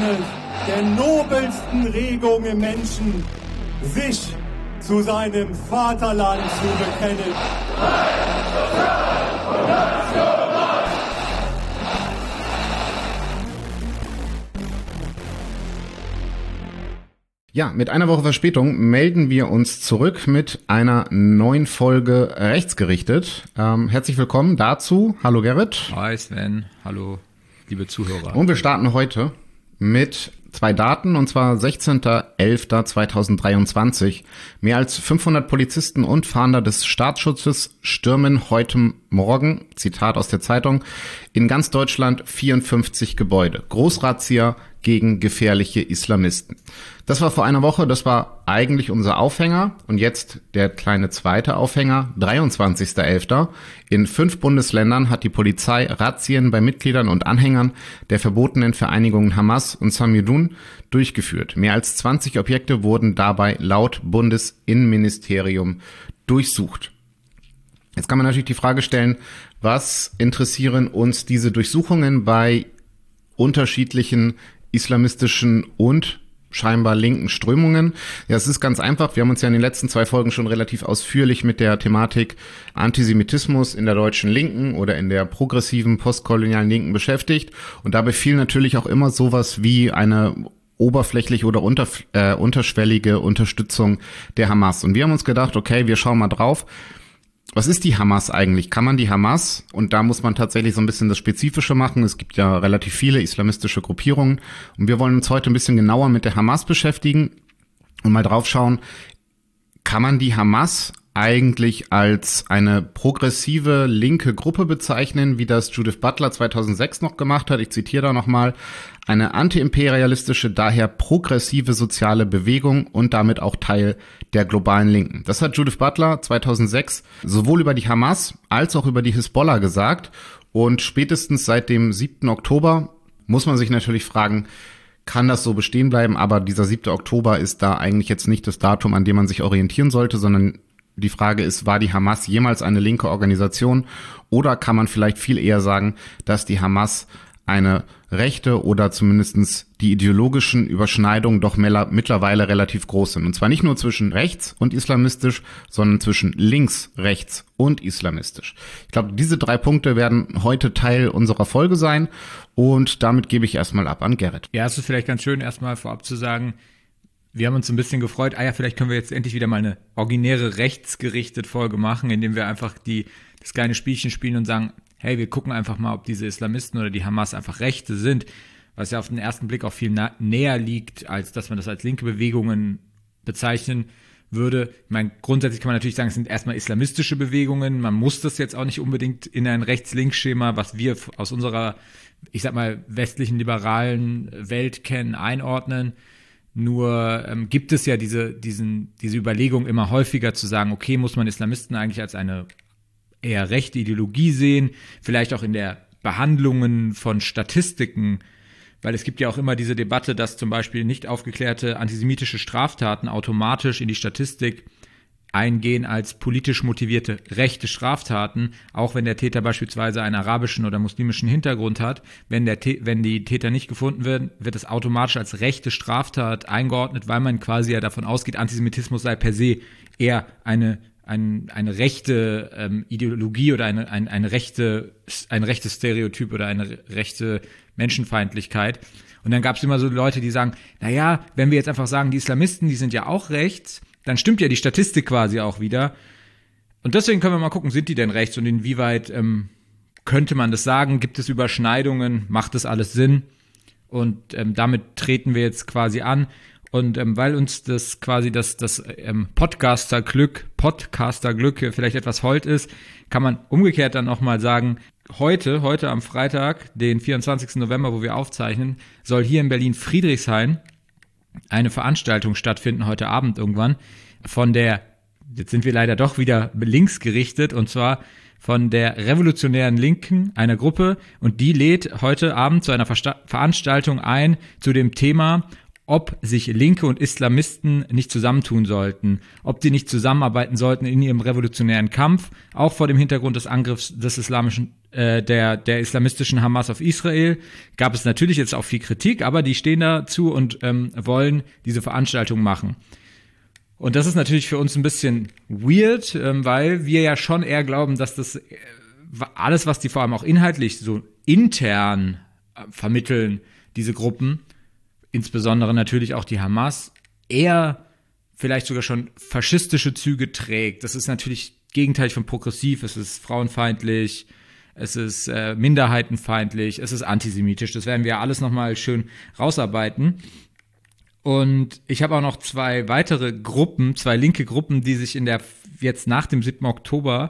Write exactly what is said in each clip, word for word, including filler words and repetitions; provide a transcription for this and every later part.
eines der nobelsten Regungen im Menschen, sich zu seinem Vaterland zu bekennen. Ja, mit einer Woche Verspätung melden wir uns zurück mit einer neuen Folge Rechtsgerichtet. Ähm, herzlich willkommen dazu. Hallo Gerrit. Hi Sven. Hallo liebe Zuhörer. Und wir starten heute mit zwei Daten, und zwar sechzehnter elfter zweitausenddreiundzwanzig. Mehr als fünfhundert Polizisten und Fahnder des Staatsschutzes stürmen heute Morgen, Zitat aus der Zeitung, in ganz Deutschland vierundfünfzig Gebäude. Großrazzia gegen gefährliche Islamisten. Das war vor einer Woche, das war eigentlich unser Aufhänger. Und jetzt der kleine zweite Aufhänger, dreiundzwanzigster elfter In fünf Bundesländern hat die Polizei Razzien bei Mitgliedern und Anhängern der verbotenen Vereinigungen Hamas und Samidun durchgeführt. Mehr als zwanzig Objekte wurden dabei laut Bundesinnenministerium durchsucht. Jetzt kann man natürlich die Frage stellen, was interessieren uns diese Durchsuchungen bei unterschiedlichen islamistischen und scheinbar linken Strömungen? Ja, es ist ganz einfach. Wir haben uns ja in den letzten zwei Folgen schon relativ ausführlich mit der Thematik Antisemitismus in der deutschen Linken oder in der progressiven postkolonialen Linken beschäftigt. Und dabei fiel natürlich auch immer sowas wie eine oberflächliche oder unter, äh, unterschwellige Unterstützung der Hamas. Und wir haben uns gedacht, okay, wir schauen mal drauf. Was ist die Hamas eigentlich? Kann man die Hamas, und da muss man tatsächlich so ein bisschen das Spezifische machen, es gibt ja relativ viele islamistische Gruppierungen, und wir wollen uns heute ein bisschen genauer mit der Hamas beschäftigen und mal drauf schauen, kann man die Hamas eigentlich als eine progressive linke Gruppe bezeichnen, wie das Judith Butler zweitausendsechs noch gemacht hat. Ich zitiere da nochmal: eine antiimperialistische, daher progressive soziale Bewegung und damit auch Teil der globalen Linken. Das hat Judith Butler zweitausendsechs sowohl über die Hamas als auch über die Hisbollah gesagt. Und spätestens seit dem siebten Oktober muss man sich natürlich fragen, kann das so bestehen bleiben? Aber dieser siebte Oktober ist da eigentlich jetzt nicht das Datum, an dem man sich orientieren sollte, sondern die Frage ist, war die Hamas jemals eine linke Organisation, oder kann man vielleicht viel eher sagen, dass die Hamas eine rechte oder zumindestens die ideologischen Überschneidungen doch mittlerweile relativ groß sind. Und zwar nicht nur zwischen rechts und islamistisch, sondern zwischen links, rechts und islamistisch. Ich glaube, diese drei Punkte werden heute Teil unserer Folge sein, und damit gebe ich erstmal ab an Gerrit. Ja, es ist vielleicht ganz schön, erstmal vorab zu sagen, wir haben uns ein bisschen gefreut, ah ja, vielleicht können wir jetzt endlich wieder mal eine originäre rechtsgerichtete Folge machen, indem wir einfach die das kleine Spielchen spielen und sagen, hey, wir gucken einfach mal, ob diese Islamisten oder die Hamas einfach Rechte sind, was ja auf den ersten Blick auch viel na- näher liegt, als dass man das als linke Bewegungen bezeichnen würde. Ich meine, grundsätzlich kann man natürlich sagen, es sind erstmal islamistische Bewegungen, man muss das jetzt auch nicht unbedingt in ein Rechts-Links-Schema, was wir aus unserer, ich sag mal, westlichen liberalen Welt kennen, einordnen. Nur ähm, gibt es ja diese, diesen, diese Überlegung immer häufiger zu sagen, okay, muss man Islamisten eigentlich als eine eher rechte Ideologie sehen, vielleicht auch in der Behandlungen von Statistiken, weil es gibt ja auch immer diese Debatte, dass zum Beispiel nicht aufgeklärte antisemitische Straftaten automatisch in die Statistik eingehen als politisch motivierte rechte Straftaten, auch wenn der Täter beispielsweise einen arabischen oder muslimischen Hintergrund hat. Wenn der wenn die Täter nicht gefunden werden, wird es automatisch als rechte Straftat eingeordnet, weil man quasi ja davon ausgeht, Antisemitismus sei per se eher eine ein, eine rechte ähm, Ideologie oder eine, ein, eine rechte, ein rechtes Stereotyp oder eine rechte Menschenfeindlichkeit. Und dann gab es immer so Leute, die sagen, naja, wenn wir jetzt einfach sagen, die Islamisten, die sind ja auch rechts, dann stimmt ja die Statistik quasi auch wieder. Und deswegen können wir mal gucken, sind die denn rechts und inwieweit ähm, könnte man das sagen? Gibt es Überschneidungen? Macht das alles Sinn? Und ähm, damit treten wir jetzt quasi an. Und ähm, weil uns das quasi das, das ähm, Podcaster-Glück, Podcaster-Glück vielleicht etwas hold ist, kann man umgekehrt dann auch mal sagen, heute, heute am Freitag, den vierundzwanzigsten November, wo wir aufzeichnen, soll hier in Berlin-Friedrichshain eine Veranstaltung stattfinden, heute Abend irgendwann, von der, jetzt sind wir leider doch wieder links gerichtet, und zwar von der Revolutionären Linken, einer Gruppe, und die lädt heute Abend zu einer Versta- Veranstaltung ein zu dem Thema, ob sich Linke und Islamisten nicht zusammentun sollten, ob die nicht zusammenarbeiten sollten in ihrem revolutionären Kampf, auch vor dem Hintergrund des Angriffs des islamischen, äh, der, der islamistischen Hamas auf Israel, gab es natürlich jetzt auch viel Kritik, aber die stehen dazu und ähm, wollen diese Veranstaltung machen. Und das ist natürlich für uns ein bisschen weird, ähm, weil wir ja schon eher glauben, dass das äh, alles, was die vor allem auch inhaltlich so intern äh, vermitteln, diese Gruppen, insbesondere natürlich auch die Hamas, eher vielleicht sogar schon faschistische Züge trägt. Das ist natürlich gegenteilig von progressiv, es ist frauenfeindlich, es ist äh, minderheitenfeindlich, es ist antisemitisch. Das werden wir ja alles nochmal schön rausarbeiten. Und ich habe auch noch zwei weitere Gruppen, zwei linke Gruppen, die sich in der jetzt nach dem siebten Oktober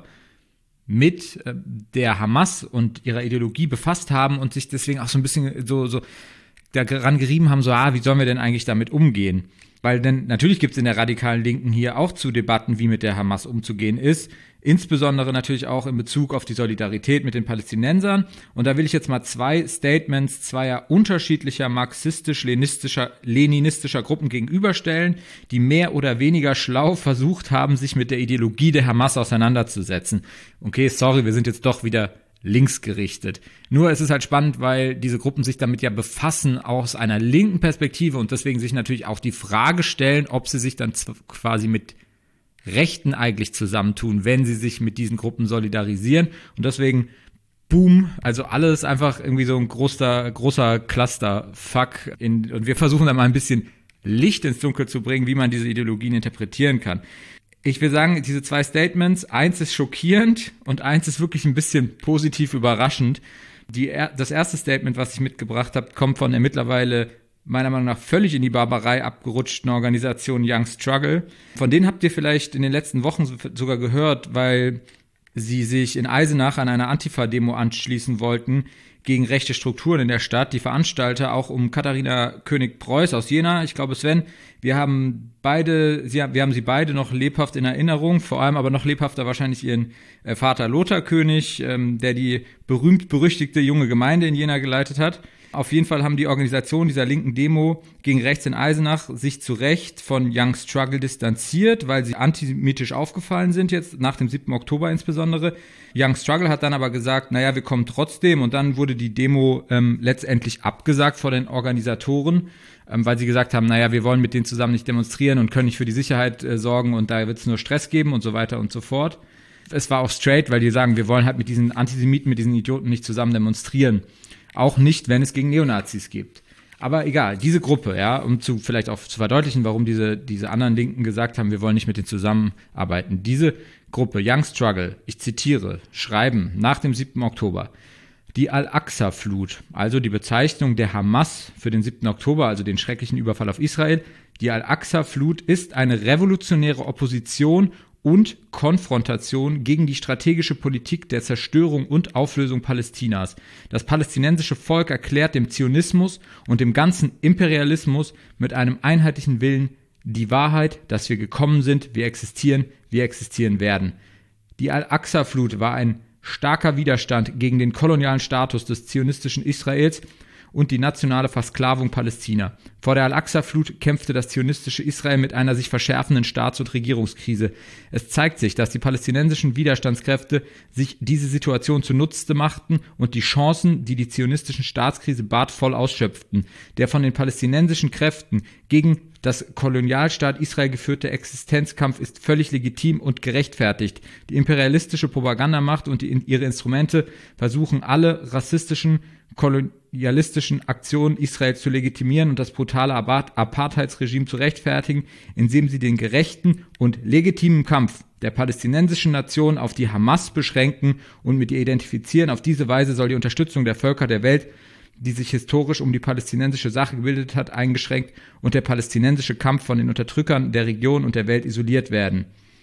mit äh, der Hamas und ihrer Ideologie befasst haben und sich deswegen auch so ein bisschen so so daran gerieben haben, so, ah, wie sollen wir denn eigentlich damit umgehen? Weil denn natürlich gibt es in der radikalen Linken hier auch zu Debatten, wie mit der Hamas umzugehen ist, insbesondere natürlich auch in Bezug auf die Solidarität mit den Palästinensern. Und da will ich jetzt mal zwei Statements zweier unterschiedlicher marxistisch-leninistischer leninistischer Gruppen gegenüberstellen, die mehr oder weniger schlau versucht haben, sich mit der Ideologie der Hamas auseinanderzusetzen. Okay, sorry, wir sind jetzt doch wieder linksgerichtet. Nur es ist halt spannend, weil diese Gruppen sich damit ja befassen aus einer linken Perspektive und deswegen sich natürlich auch die Frage stellen, ob sie sich dann quasi mit Rechten eigentlich zusammentun, wenn sie sich mit diesen Gruppen solidarisieren. Und deswegen, boom, also alles einfach irgendwie so ein großer, großer Clusterfuck. In, und wir versuchen da mal ein bisschen Licht ins Dunkel zu bringen, wie man diese Ideologien interpretieren kann. Ich will sagen, diese zwei Statements, eins ist schockierend und eins ist wirklich ein bisschen positiv überraschend. Die, das erste Statement, was ich mitgebracht habe, kommt von der mittlerweile meiner Meinung nach völlig in die Barbarei abgerutschten Organisation Young Struggle. Von denen habt ihr vielleicht in den letzten Wochen sogar gehört, weil sie sich in Eisenach an einer Antifa-Demo anschließen wollten gegen rechte Strukturen in der Stadt. Die Veranstalter, auch um Katharina König-Preuß aus Jena, ich glaube Sven, wir haben beide, sie, wir haben sie beide noch lebhaft in Erinnerung, vor allem aber noch lebhafter wahrscheinlich ihren äh, Vater Lothar König, ähm, der die berühmt-berüchtigte junge Gemeinde in Jena geleitet hat. Auf jeden Fall haben die Organisationen dieser linken Demo gegen rechts in Eisenach sich zu Recht von Young Struggle distanziert, weil sie antisemitisch aufgefallen sind jetzt, nach dem siebten Oktober insbesondere. Young Struggle hat dann aber gesagt, naja, wir kommen trotzdem, und dann wurde die Demo ähm, letztendlich abgesagt vor den Organisatoren, ähm, weil sie gesagt haben, naja, wir wollen mit denen zusammen nicht demonstrieren und können nicht für die Sicherheit äh, sorgen und da wird es nur Stress geben und so weiter und so fort. Es war auch straight, weil die sagen, wir wollen halt mit diesen Antisemiten, mit diesen Idioten nicht zusammen demonstrieren. Auch nicht, wenn es gegen Neonazis gibt. Aber egal, diese Gruppe, ja, um zu vielleicht auch zu verdeutlichen, warum diese, diese anderen Linken gesagt haben, wir wollen nicht mit denen zusammenarbeiten. Diese Gruppe, Young Struggle, ich zitiere, schreiben nach dem siebten Oktober, die Al-Aqsa-Flut, also die Bezeichnung der Hamas für den siebten Oktober, also den schrecklichen Überfall auf Israel, die Al-Aqsa-Flut ist eine revolutionäre Opposition und Konfrontation gegen die strategische Politik der Zerstörung und Auflösung Palästinas. Das palästinensische Volk erklärt dem Zionismus und dem ganzen Imperialismus mit einem einheitlichen Willen die Wahrheit, dass wir gekommen sind, wir existieren, wir existieren werden. Die Al-Aqsa-Flut war ein starker Widerstand gegen den kolonialen Status des zionistischen Israels und die nationale Versklavung Palästina. Vor der Al-Aqsa-Flut kämpfte das zionistische Israel mit einer sich verschärfenden Staats- und Regierungskrise. Es zeigt sich, dass die palästinensischen Widerstandskräfte sich diese Situation zunutze machten und die Chancen, die die zionistischen Staatskrise bat, voll ausschöpften. Der von den palästinensischen Kräften gegen das Kolonialstaat Israel geführte Existenzkampf ist völlig legitim und gerechtfertigt. Die imperialistische Propagandamacht und die, ihre Instrumente versuchen alle rassistischen, kolonialistischen Aktionen Israels zu legitimieren und das brutale Apartheidsregime zu rechtfertigen, indem sie den gerechten und legitimen Kampf der palästinensischen Nation auf die Hamas beschränken und mit ihr identifizieren. Auf diese Weise soll die Unterstützung der Völker der Welt, die sich historisch um die palästinensische Sache gebildet hat, eingeschränkt und der palästinensische Kampf von den Unterdrückern der Region und der Welt isoliert werden.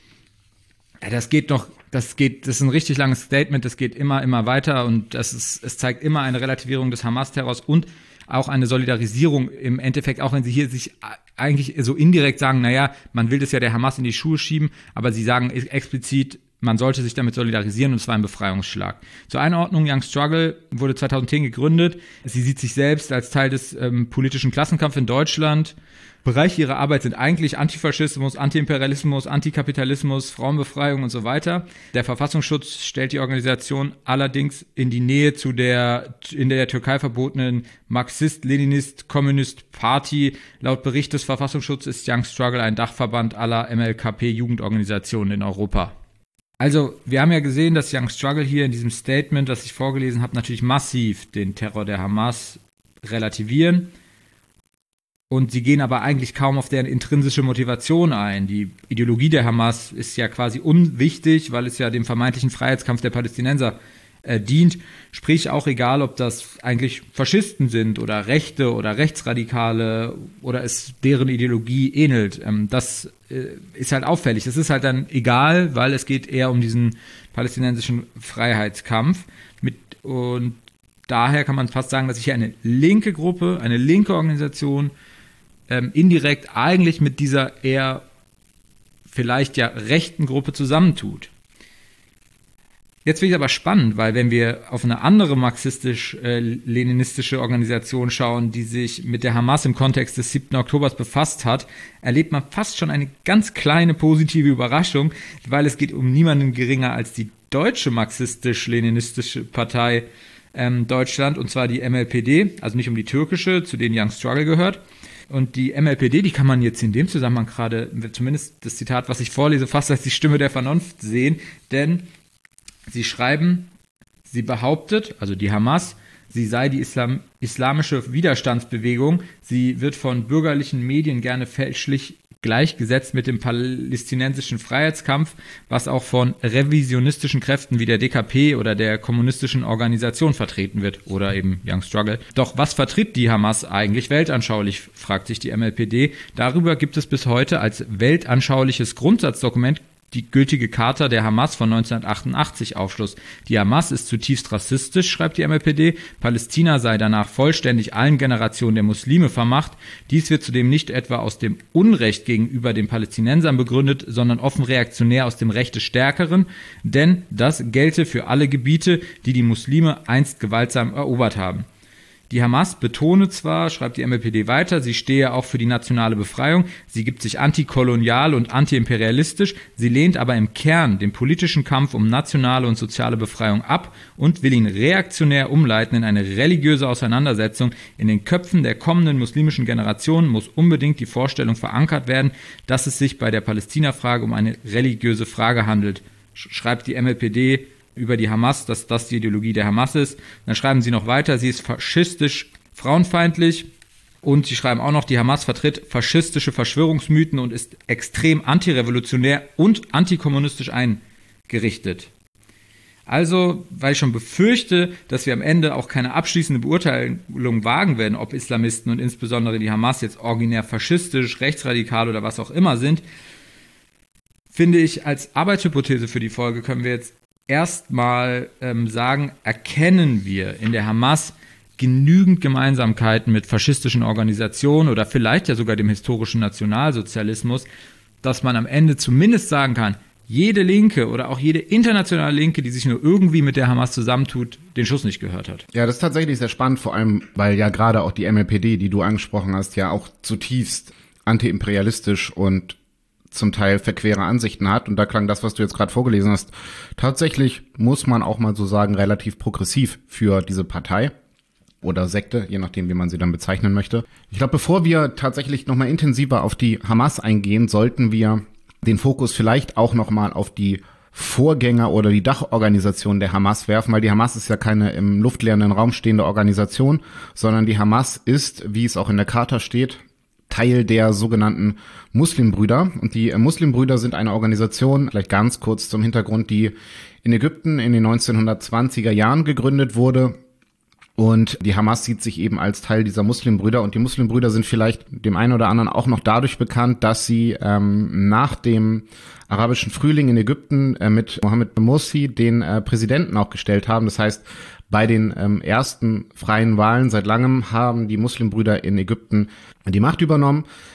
Ja, das geht noch, das geht, das ist ein richtig langes Statement, das geht immer, immer weiter und das ist, es zeigt immer eine Relativierung des Hamas-Terrors und auch eine Solidarisierung im Endeffekt, auch wenn sie hier sich eigentlich so indirekt sagen, naja, man will das ja der Hamas in die Schuhe schieben, aber sie sagen explizit, man sollte sich damit solidarisieren und zwar ein Befreiungsschlag. Zur Einordnung, Young Struggle wurde zweitausendzehn gegründet. Sie sieht sich selbst als Teil des ähm, politischen Klassenkampfs in Deutschland. Bereiche ihrer Arbeit sind eigentlich Antifaschismus, Antiimperialismus, Antikapitalismus, Frauenbefreiung und so weiter. Der Verfassungsschutz stellt die Organisation allerdings in die Nähe zu der in der Türkei verbotenen Marxist-Leninist-Kommunist-Party. Laut Bericht des Verfassungsschutzes ist Young Struggle ein Dachverband aller M L K P-Jugendorganisationen in Europa. Also, wir haben ja gesehen, dass Young Struggle hier in diesem Statement, das ich vorgelesen habe, natürlich massiv den Terror der Hamas relativieren. Und sie gehen aber eigentlich kaum auf deren intrinsische Motivation ein. Die Ideologie der Hamas ist ja quasi unwichtig, weil es ja dem vermeintlichen Freiheitskampf der Palästinenser äh, dient. Sprich auch egal, ob das eigentlich Faschisten sind oder Rechte oder Rechtsradikale oder es deren Ideologie ähnelt. Ähm, das äh, ist halt auffällig. Das ist halt dann egal, weil es geht eher um diesen palästinensischen Freiheitskampf. Mit, und daher kann man fast sagen, dass sich hier eine linke Gruppe, eine linke Organisation ähm, indirekt eigentlich mit dieser eher vielleicht ja rechten Gruppe zusammentut. Jetzt finde ich aber spannend, weil wenn wir auf eine andere marxistisch-leninistische Organisation schauen, die sich mit der Hamas im Kontext des siebten Oktobers befasst hat, erlebt man fast schon eine ganz kleine positive Überraschung, weil es geht um niemanden geringer als die deutsche marxistisch-leninistische Partei ähm, Deutschland, und zwar die M L P D, also nicht um die türkische, zu denen Young Struggle gehört. Und die M L P D, die kann man jetzt in dem Zusammenhang gerade, zumindest das Zitat, was ich vorlese, fast als die Stimme der Vernunft sehen, denn sie schreiben, sie behauptet, also die Hamas, sie sei die Islam, islamische Widerstandsbewegung, sie wird von bürgerlichen Medien gerne fälschlich gleichgesetzt mit dem palästinensischen Freiheitskampf, was auch von revisionistischen Kräften wie der D K P oder der kommunistischen Organisation vertreten wird oder eben Young Struggle. Doch was vertritt die Hamas eigentlich weltanschaulich, fragt sich die M L P D. Darüber gibt es bis heute als weltanschauliches Grundsatzdokument die gültige Charta der Hamas von neunzehnhundertachtundachtzig Aufschluss. Die Hamas ist zutiefst rassistisch, schreibt die M L P D. Palästina sei danach vollständig allen Generationen der Muslime vermacht. Dies wird zudem nicht etwa aus dem Unrecht gegenüber den Palästinensern begründet, sondern offen reaktionär aus dem Recht des Stärkeren, denn das gelte für alle Gebiete, die die Muslime einst gewaltsam erobert haben. Die Hamas betone zwar, schreibt die M L P D weiter, sie stehe auch für die nationale Befreiung, sie gibt sich antikolonial und antiimperialistisch, sie lehnt aber im Kern den politischen Kampf um nationale und soziale Befreiung ab und will ihn reaktionär umleiten in eine religiöse Auseinandersetzung. In den Köpfen der kommenden muslimischen Generationen muss unbedingt die Vorstellung verankert werden, dass es sich bei der Palästina-Frage um eine religiöse Frage handelt, schreibt die M L P D über die Hamas, dass das die Ideologie der Hamas ist. Dann schreiben sie noch weiter, sie ist faschistisch, frauenfeindlich, und sie schreiben auch noch, die Hamas vertritt faschistische Verschwörungsmythen und ist extrem antirevolutionär und antikommunistisch eingerichtet. Also, weil ich schon befürchte, dass wir am Ende auch keine abschließende Beurteilung wagen werden, ob Islamisten und insbesondere die Hamas jetzt originär faschistisch, rechtsradikal oder was auch immer sind, finde ich, als Arbeitshypothese für die Folge können wir jetzt erstmal ähm, sagen, erkennen wir in der Hamas genügend Gemeinsamkeiten mit faschistischen Organisationen oder vielleicht ja sogar dem historischen Nationalsozialismus, dass man am Ende zumindest sagen kann, jede Linke oder auch jede internationale Linke, die sich nur irgendwie mit der Hamas zusammentut, den Schuss nicht gehört hat. Ja, das ist tatsächlich sehr spannend, vor allem, weil ja gerade auch die M L P D, die du angesprochen hast, ja auch zutiefst antiimperialistisch und zum Teil verquere Ansichten hat. Und da klang das, was du jetzt gerade vorgelesen hast, tatsächlich, muss man auch mal so sagen, relativ progressiv für diese Partei oder Sekte, je nachdem, wie man sie dann bezeichnen möchte. Ich glaube, bevor wir tatsächlich nochmal intensiver auf die Hamas eingehen, sollten wir den Fokus vielleicht auch nochmal auf die Vorgänger oder die Dachorganisation der Hamas werfen, weil die Hamas ist ja keine im luftleeren Raum stehende Organisation, sondern die Hamas ist, wie es auch in der Charta steht, Teil der sogenannten Muslimbrüder. Und die Muslimbrüder sind eine Organisation, vielleicht ganz kurz zum Hintergrund, die in Ägypten in den neunzehnhundertzwanziger Jahren gegründet wurde. Und die Hamas sieht sich eben als Teil dieser Muslimbrüder. Und die Muslimbrüder sind vielleicht dem einen oder anderen auch noch dadurch bekannt, dass sie ähm, nach dem arabischen Frühling in Ägypten äh, mit Mohammed Morsi den äh, Präsidenten auch gestellt haben. Das heißt, bei den ähm, ersten freien Wahlen seit langem haben die Muslimbrüder in Ägypten die Macht übernommen.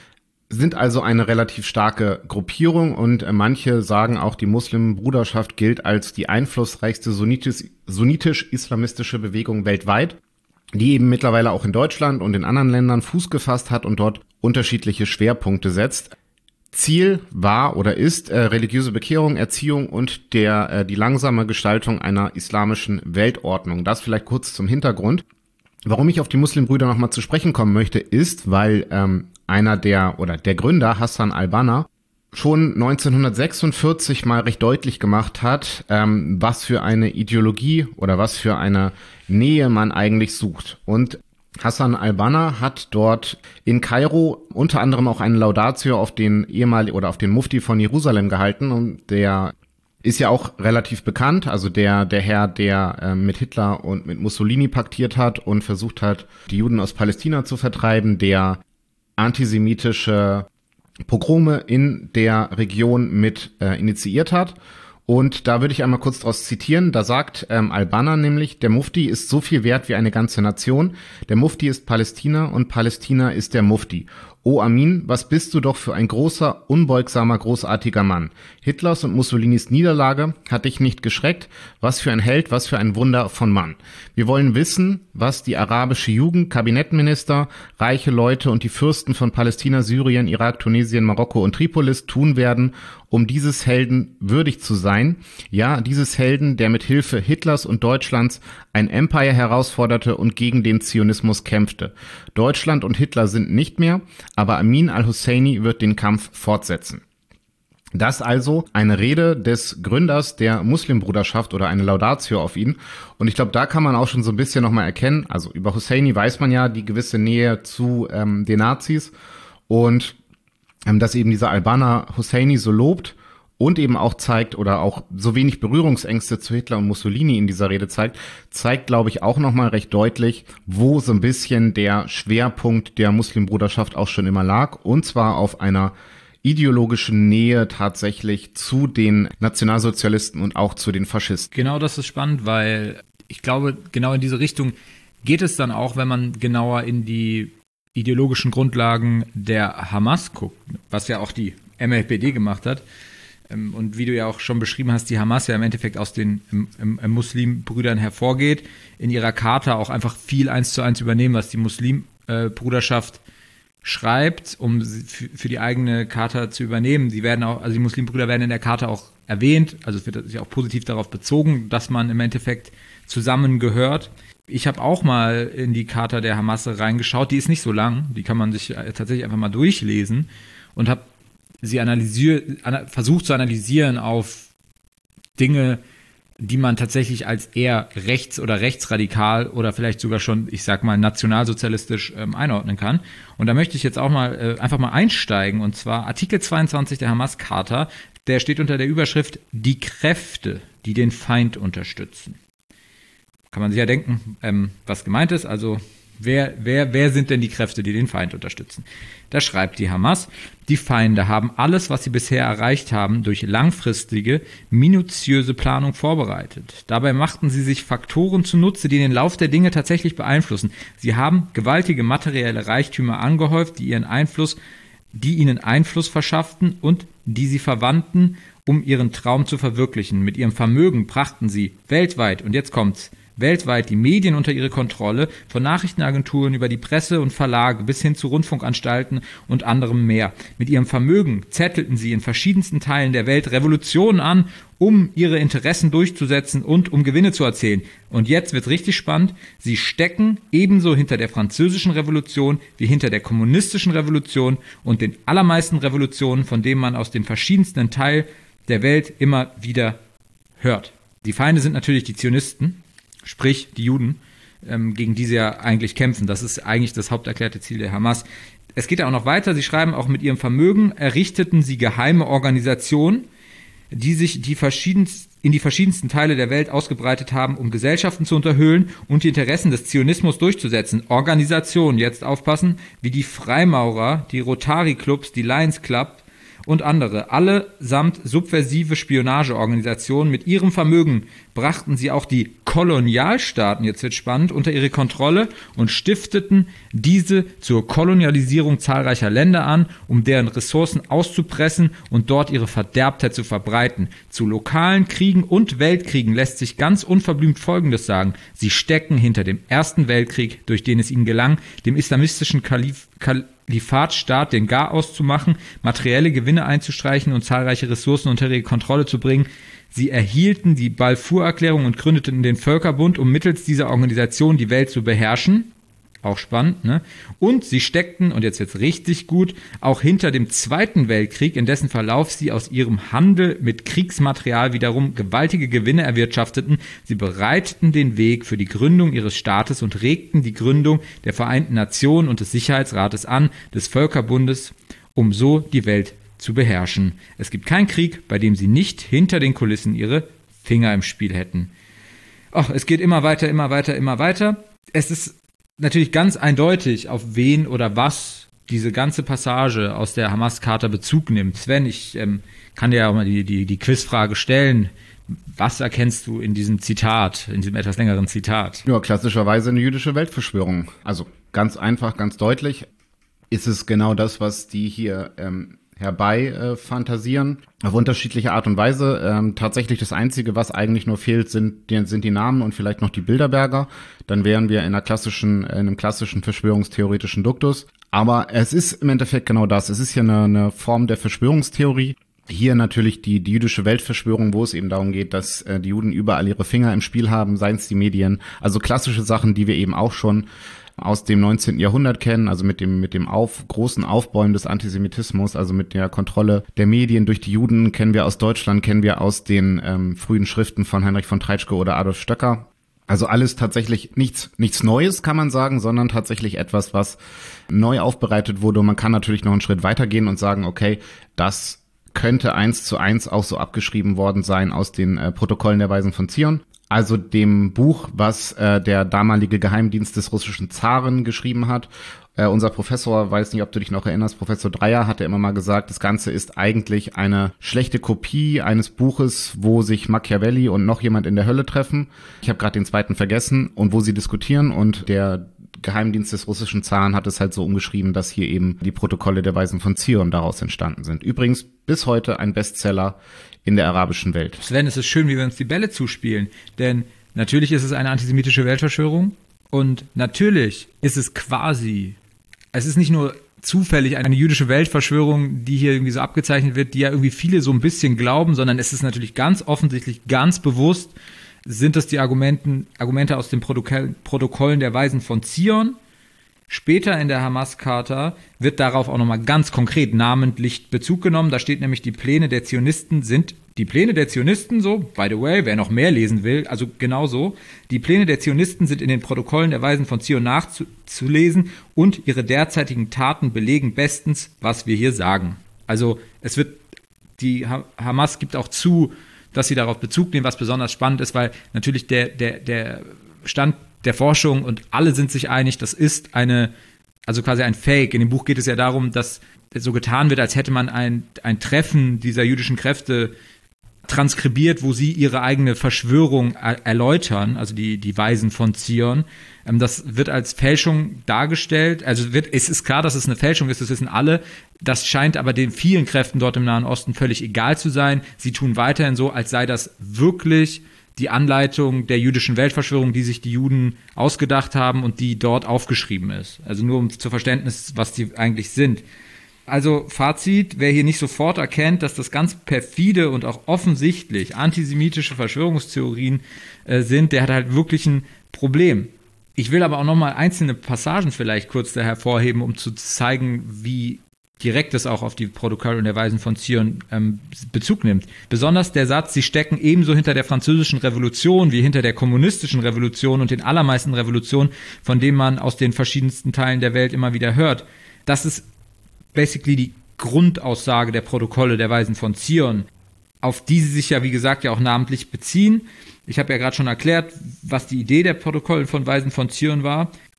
sind also eine relativ starke Gruppierung und äh, manche sagen auch, die Muslimbruderschaft gilt als die einflussreichste sunnitisch, sunnitisch-islamistische Bewegung weltweit, die eben mittlerweile auch in Deutschland und in anderen Ländern Fuß gefasst hat und dort unterschiedliche Schwerpunkte setzt. Ziel war oder ist äh, religiöse Bekehrung, Erziehung und der äh, die langsame Gestaltung einer islamischen Weltordnung. Das vielleicht kurz zum Hintergrund. Warum ich auf die Muslimbrüder nochmal zu sprechen kommen möchte, ist, weil ähm, einer der oder der Gründer, Hassan al-Banna, schon neunzehnhundertsechsundvierzig mal recht deutlich gemacht hat, ähm, was für eine Ideologie oder was für eine Nähe man eigentlich sucht. Und Hassan al-Banna hat dort in Kairo unter anderem auch eine Laudatio auf den ehemaligen oder auf den Mufti von Jerusalem gehalten, und der ist ja auch relativ bekannt, also der der Herr, der äh, mit Hitler und mit Mussolini paktiert hat und versucht hat, die Juden aus Palästina zu vertreiben, der antisemitische Pogrome in der Region mit äh, initiiert hat. Und da würde ich einmal kurz daraus zitieren. Da sagt ähm, al-Banna nämlich, der Mufti ist so viel wert wie eine ganze Nation. Der Mufti ist Palästina und Palästina ist der Mufti. O Amin, was bist du doch für ein großer, unbeugsamer, großartiger Mann. Hitlers und Mussolinis Niederlage hat dich nicht geschreckt. Was für ein Held, was für ein Wunder von Mann. Wir wollen wissen, was die arabische Jugend, Kabinettminister, reiche Leute und die Fürsten von Palästina, Syrien, Irak, Tunesien, Marokko und Tripolis tun werden, um dieses Helden würdig zu sein. Ja, dieses Helden, der mit Hilfe Hitlers und Deutschlands ein Empire herausforderte und gegen den Zionismus kämpfte. Deutschland und Hitler sind nicht mehr, aber Amin al-Husseini wird den Kampf fortsetzen. Das also eine Rede des Gründers der Muslimbruderschaft oder eine Laudatio auf ihn. Und ich glaube, da kann man auch schon so ein bisschen nochmal erkennen, also über Husseini weiß man ja die gewisse Nähe zu ähm, den Nazis, und ähm, dass eben dieser al-Banna Husseini so lobt und eben auch zeigt oder auch so wenig Berührungsängste zu Hitler und Mussolini in dieser Rede zeigt, zeigt, glaube ich, auch nochmal recht deutlich, wo so ein bisschen der Schwerpunkt der Muslimbruderschaft auch schon immer lag, und zwar auf einer ideologischen Nähe tatsächlich zu den Nationalsozialisten und auch zu den Faschisten. Genau, das ist spannend, weil ich glaube, genau in diese Richtung geht es dann auch, wenn man genauer in die ideologischen Grundlagen der Hamas guckt, was ja auch die M L P D gemacht hat. Und wie du ja auch schon beschrieben hast, die Hamas ja im Endeffekt aus den Muslimbrüdern hervorgeht, in ihrer Charta auch einfach viel eins zu eins übernehmen, was die Muslimbruderschaft schreibt, um für die eigene Charta zu übernehmen. Sie werden auch, also die Muslimbrüder werden in der Charta auch erwähnt, also es wird sich auch positiv darauf bezogen, dass man im Endeffekt zusammengehört. Ich habe auch mal in die Charta der Hamas reingeschaut, die ist nicht so lang, die kann man sich tatsächlich einfach mal durchlesen, und habe sie analysiert, versucht zu analysieren auf Dinge, die man tatsächlich als eher rechts- oder rechtsradikal oder vielleicht sogar schon, ich sag mal, nationalsozialistisch ähm, einordnen kann. Und da möchte ich jetzt auch mal äh, einfach mal einsteigen, und zwar Artikel zweiundzwanzig der Hamas-Charta, der steht unter der Überschrift "Die Kräfte, die den Feind unterstützen". Kann man sich ja denken, ähm, was gemeint ist, also Wer, wer, wer sind denn die Kräfte, die den Feind unterstützen? Da schreibt die Hamas: Die Feinde haben alles, was sie bisher erreicht haben, durch langfristige, minutiöse Planung vorbereitet. Dabei machten sie sich Faktoren zunutze, die den Lauf der Dinge tatsächlich beeinflussen. Sie haben gewaltige materielle Reichtümer angehäuft, die ihren Einfluss, die ihnen Einfluss verschafften und die sie verwandten, um ihren Traum zu verwirklichen. Mit ihrem Vermögen brachten sie weltweit, und jetzt kommt's, weltweit die Medien unter ihre Kontrolle, von Nachrichtenagenturen über die Presse und Verlage bis hin zu Rundfunkanstalten und anderem mehr. Mit ihrem Vermögen zettelten sie in verschiedensten Teilen der Welt Revolutionen an, um ihre Interessen durchzusetzen und um Gewinne zu erzielen. Und jetzt wird's richtig spannend. Sie stecken ebenso hinter der französischen Revolution wie hinter der kommunistischen Revolution und den allermeisten Revolutionen, von denen man aus den verschiedensten Teilen der Welt immer wieder hört. Die Feinde sind natürlich die Zionisten, sprich die Juden, ähm, gegen die sie ja eigentlich kämpfen. Das ist eigentlich das haupterklärte Ziel der Hamas. Es geht ja auch noch weiter. Sie schreiben, auch mit ihrem Vermögen errichteten sie geheime Organisationen, die sich die verschiedensten, in die verschiedensten Teile der Welt ausgebreitet haben, um Gesellschaften zu unterhöhlen und die Interessen des Zionismus durchzusetzen. Organisationen, jetzt aufpassen, wie die Freimaurer, die Rotary Clubs, die Lions Club und andere, allesamt subversive Spionageorganisationen. Mit ihrem Vermögen brachten sie auch die Kolonialstaaten, jetzt wird spannend, unter ihre Kontrolle und stifteten diese zur Kolonialisierung zahlreicher Länder an, um deren Ressourcen auszupressen und dort ihre Verderbtheit zu verbreiten. Zu lokalen Kriegen und Weltkriegen lässt sich ganz unverblümt Folgendes sagen. Sie stecken hinter dem Ersten Weltkrieg, durch den es ihnen gelang, dem islamistischen Kalif Kalifatstaat den Garaus zu machen, materielle Gewinne einzustreichen und zahlreiche Ressourcen unter ihre Kontrolle zu bringen. Sie erhielten die Balfour-Erklärung und gründeten den Völkerbund, um mittels dieser Organisation die Welt zu beherrschen. Auch spannend, ne? Und sie steckten, und jetzt wird's richtig gut, auch hinter dem Zweiten Weltkrieg, in dessen Verlauf sie aus ihrem Handel mit Kriegsmaterial wiederum gewaltige Gewinne erwirtschafteten. Sie bereiteten den Weg für die Gründung ihres Staates und regten die Gründung der Vereinten Nationen und des Sicherheitsrates an, des Völkerbundes, um so die Welt zu beherrschen. Es gibt keinen Krieg, bei dem sie nicht hinter den Kulissen ihre Finger im Spiel hätten. Ach, es geht immer weiter, immer weiter, immer weiter. Es ist natürlich ganz eindeutig, auf wen oder was diese ganze Passage aus der Hamas-Charta Bezug nimmt. Sven, ich ähm, kann dir ja auch mal die, die, die Quizfrage stellen. Was erkennst du in diesem Zitat, in diesem etwas längeren Zitat? Ja, klassischerweise eine jüdische Weltverschwörung. Also ganz einfach, ganz deutlich ist es genau das, was die hier ähm, herbei äh, fantasieren, auf unterschiedliche Art und Weise. Ähm, tatsächlich das Einzige, was eigentlich nur fehlt, sind die, sind die Namen und vielleicht noch die Bilderberger. Dann wären wir in einer klassischen, in einem klassischen verschwörungstheoretischen Duktus. Aber es ist im Endeffekt genau das. Es ist ja eine, eine Form der Verschwörungstheorie. Hier natürlich die, die jüdische Weltverschwörung, wo es eben darum geht, dass äh, die Juden überall ihre Finger im Spiel haben, seien es die Medien. Also klassische Sachen, die wir eben auch schon aus dem neunzehnten Jahrhundert kennen, also mit dem mit dem auf, großen Aufbäumen des Antisemitismus, also mit der Kontrolle der Medien durch die Juden, kennen wir aus Deutschland, kennen wir aus den ähm, frühen Schriften von Heinrich von Treitschke oder Adolf Stöcker. Also alles tatsächlich nichts nichts Neues, kann man sagen, sondern tatsächlich etwas, was neu aufbereitet wurde. Und man kann natürlich noch einen Schritt weitergehen und sagen, okay, das könnte eins zu eins auch so abgeschrieben worden sein aus den äh, Protokollen der Weisen von Zion. Also dem Buch, was äh, der damalige Geheimdienst des russischen Zaren geschrieben hat. Äh, unser Professor, weiß nicht, ob du dich noch erinnerst, Professor Dreyer hatte immer mal gesagt, das Ganze ist eigentlich eine schlechte Kopie eines Buches, wo sich Machiavelli und noch jemand in der Hölle treffen. Ich habe gerade den zweiten vergessen und wo sie diskutieren und der Geheimdienst des russischen Zaren hat es halt so umgeschrieben, dass hier eben die Protokolle der Weisen von Zion daraus entstanden sind. Übrigens bis heute ein Bestseller in der arabischen Welt. Sven, es ist schön, wie wir uns die Bälle zuspielen, denn natürlich ist es eine antisemitische Weltverschwörung und natürlich ist es quasi, es ist nicht nur zufällig eine jüdische Weltverschwörung, die hier irgendwie so abgezeichnet wird, die ja irgendwie viele so ein bisschen glauben, sondern es ist natürlich ganz offensichtlich, ganz bewusst, sind das die Argumenten, Argumente aus den Protokoll, Protokollen der Weisen von Zion. Später in der Hamas-Charta wird darauf auch nochmal ganz konkret namentlich Bezug genommen. Da steht nämlich, die Pläne der Zionisten sind, die Pläne der Zionisten, so, by the way, wer noch mehr lesen will, also genau so, die Pläne der Zionisten sind in den Protokollen der Weisen von Zion nachzulesen und ihre derzeitigen Taten belegen bestens, was wir hier sagen. Also es wird, die Hamas gibt auch zu, dass sie darauf Bezug nehmen, was besonders spannend ist, weil natürlich der, der, der Stand der Forschung und alle sind sich einig, das ist eine, also quasi ein Fake. In dem Buch geht es ja darum, dass so getan wird, als hätte man ein, ein Treffen dieser jüdischen Kräfte transkribiert, wo sie ihre eigene Verschwörung er- erläutern, also die, die Weisen von Zion. Ähm, das wird als Fälschung dargestellt. Also wird, es ist klar, dass es eine Fälschung ist, das wissen alle. Das scheint aber den vielen Kräften dort im Nahen Osten völlig egal zu sein. Sie tun weiterhin so, als sei das wirklich die Anleitung der jüdischen Weltverschwörung, die sich die Juden ausgedacht haben und die dort aufgeschrieben ist. Also nur um zu Verständnis, was die eigentlich sind. Also Fazit, wer hier nicht sofort erkennt, dass das ganz perfide und auch offensichtlich antisemitische Verschwörungstheorien äh, sind, der hat halt wirklich ein Problem. Ich will aber auch nochmal einzelne Passagen vielleicht kurz da hervorheben, um zu zeigen, wie direkt es auch auf die Protokolle der Weisen von Zion ähm, Bezug nimmt. Besonders der Satz, sie stecken ebenso hinter der französischen Revolution wie hinter der kommunistischen Revolution und den allermeisten Revolutionen, von denen man aus den verschiedensten Teilen der Welt immer wieder hört. Das ist basically die Grundaussage der Protokolle der Weisen von Zion, auf die sie sich ja, wie gesagt, ja auch namentlich beziehen. Ich habe ja gerade schon erklärt, was die Idee der Protokolle von Weisen von Zion war.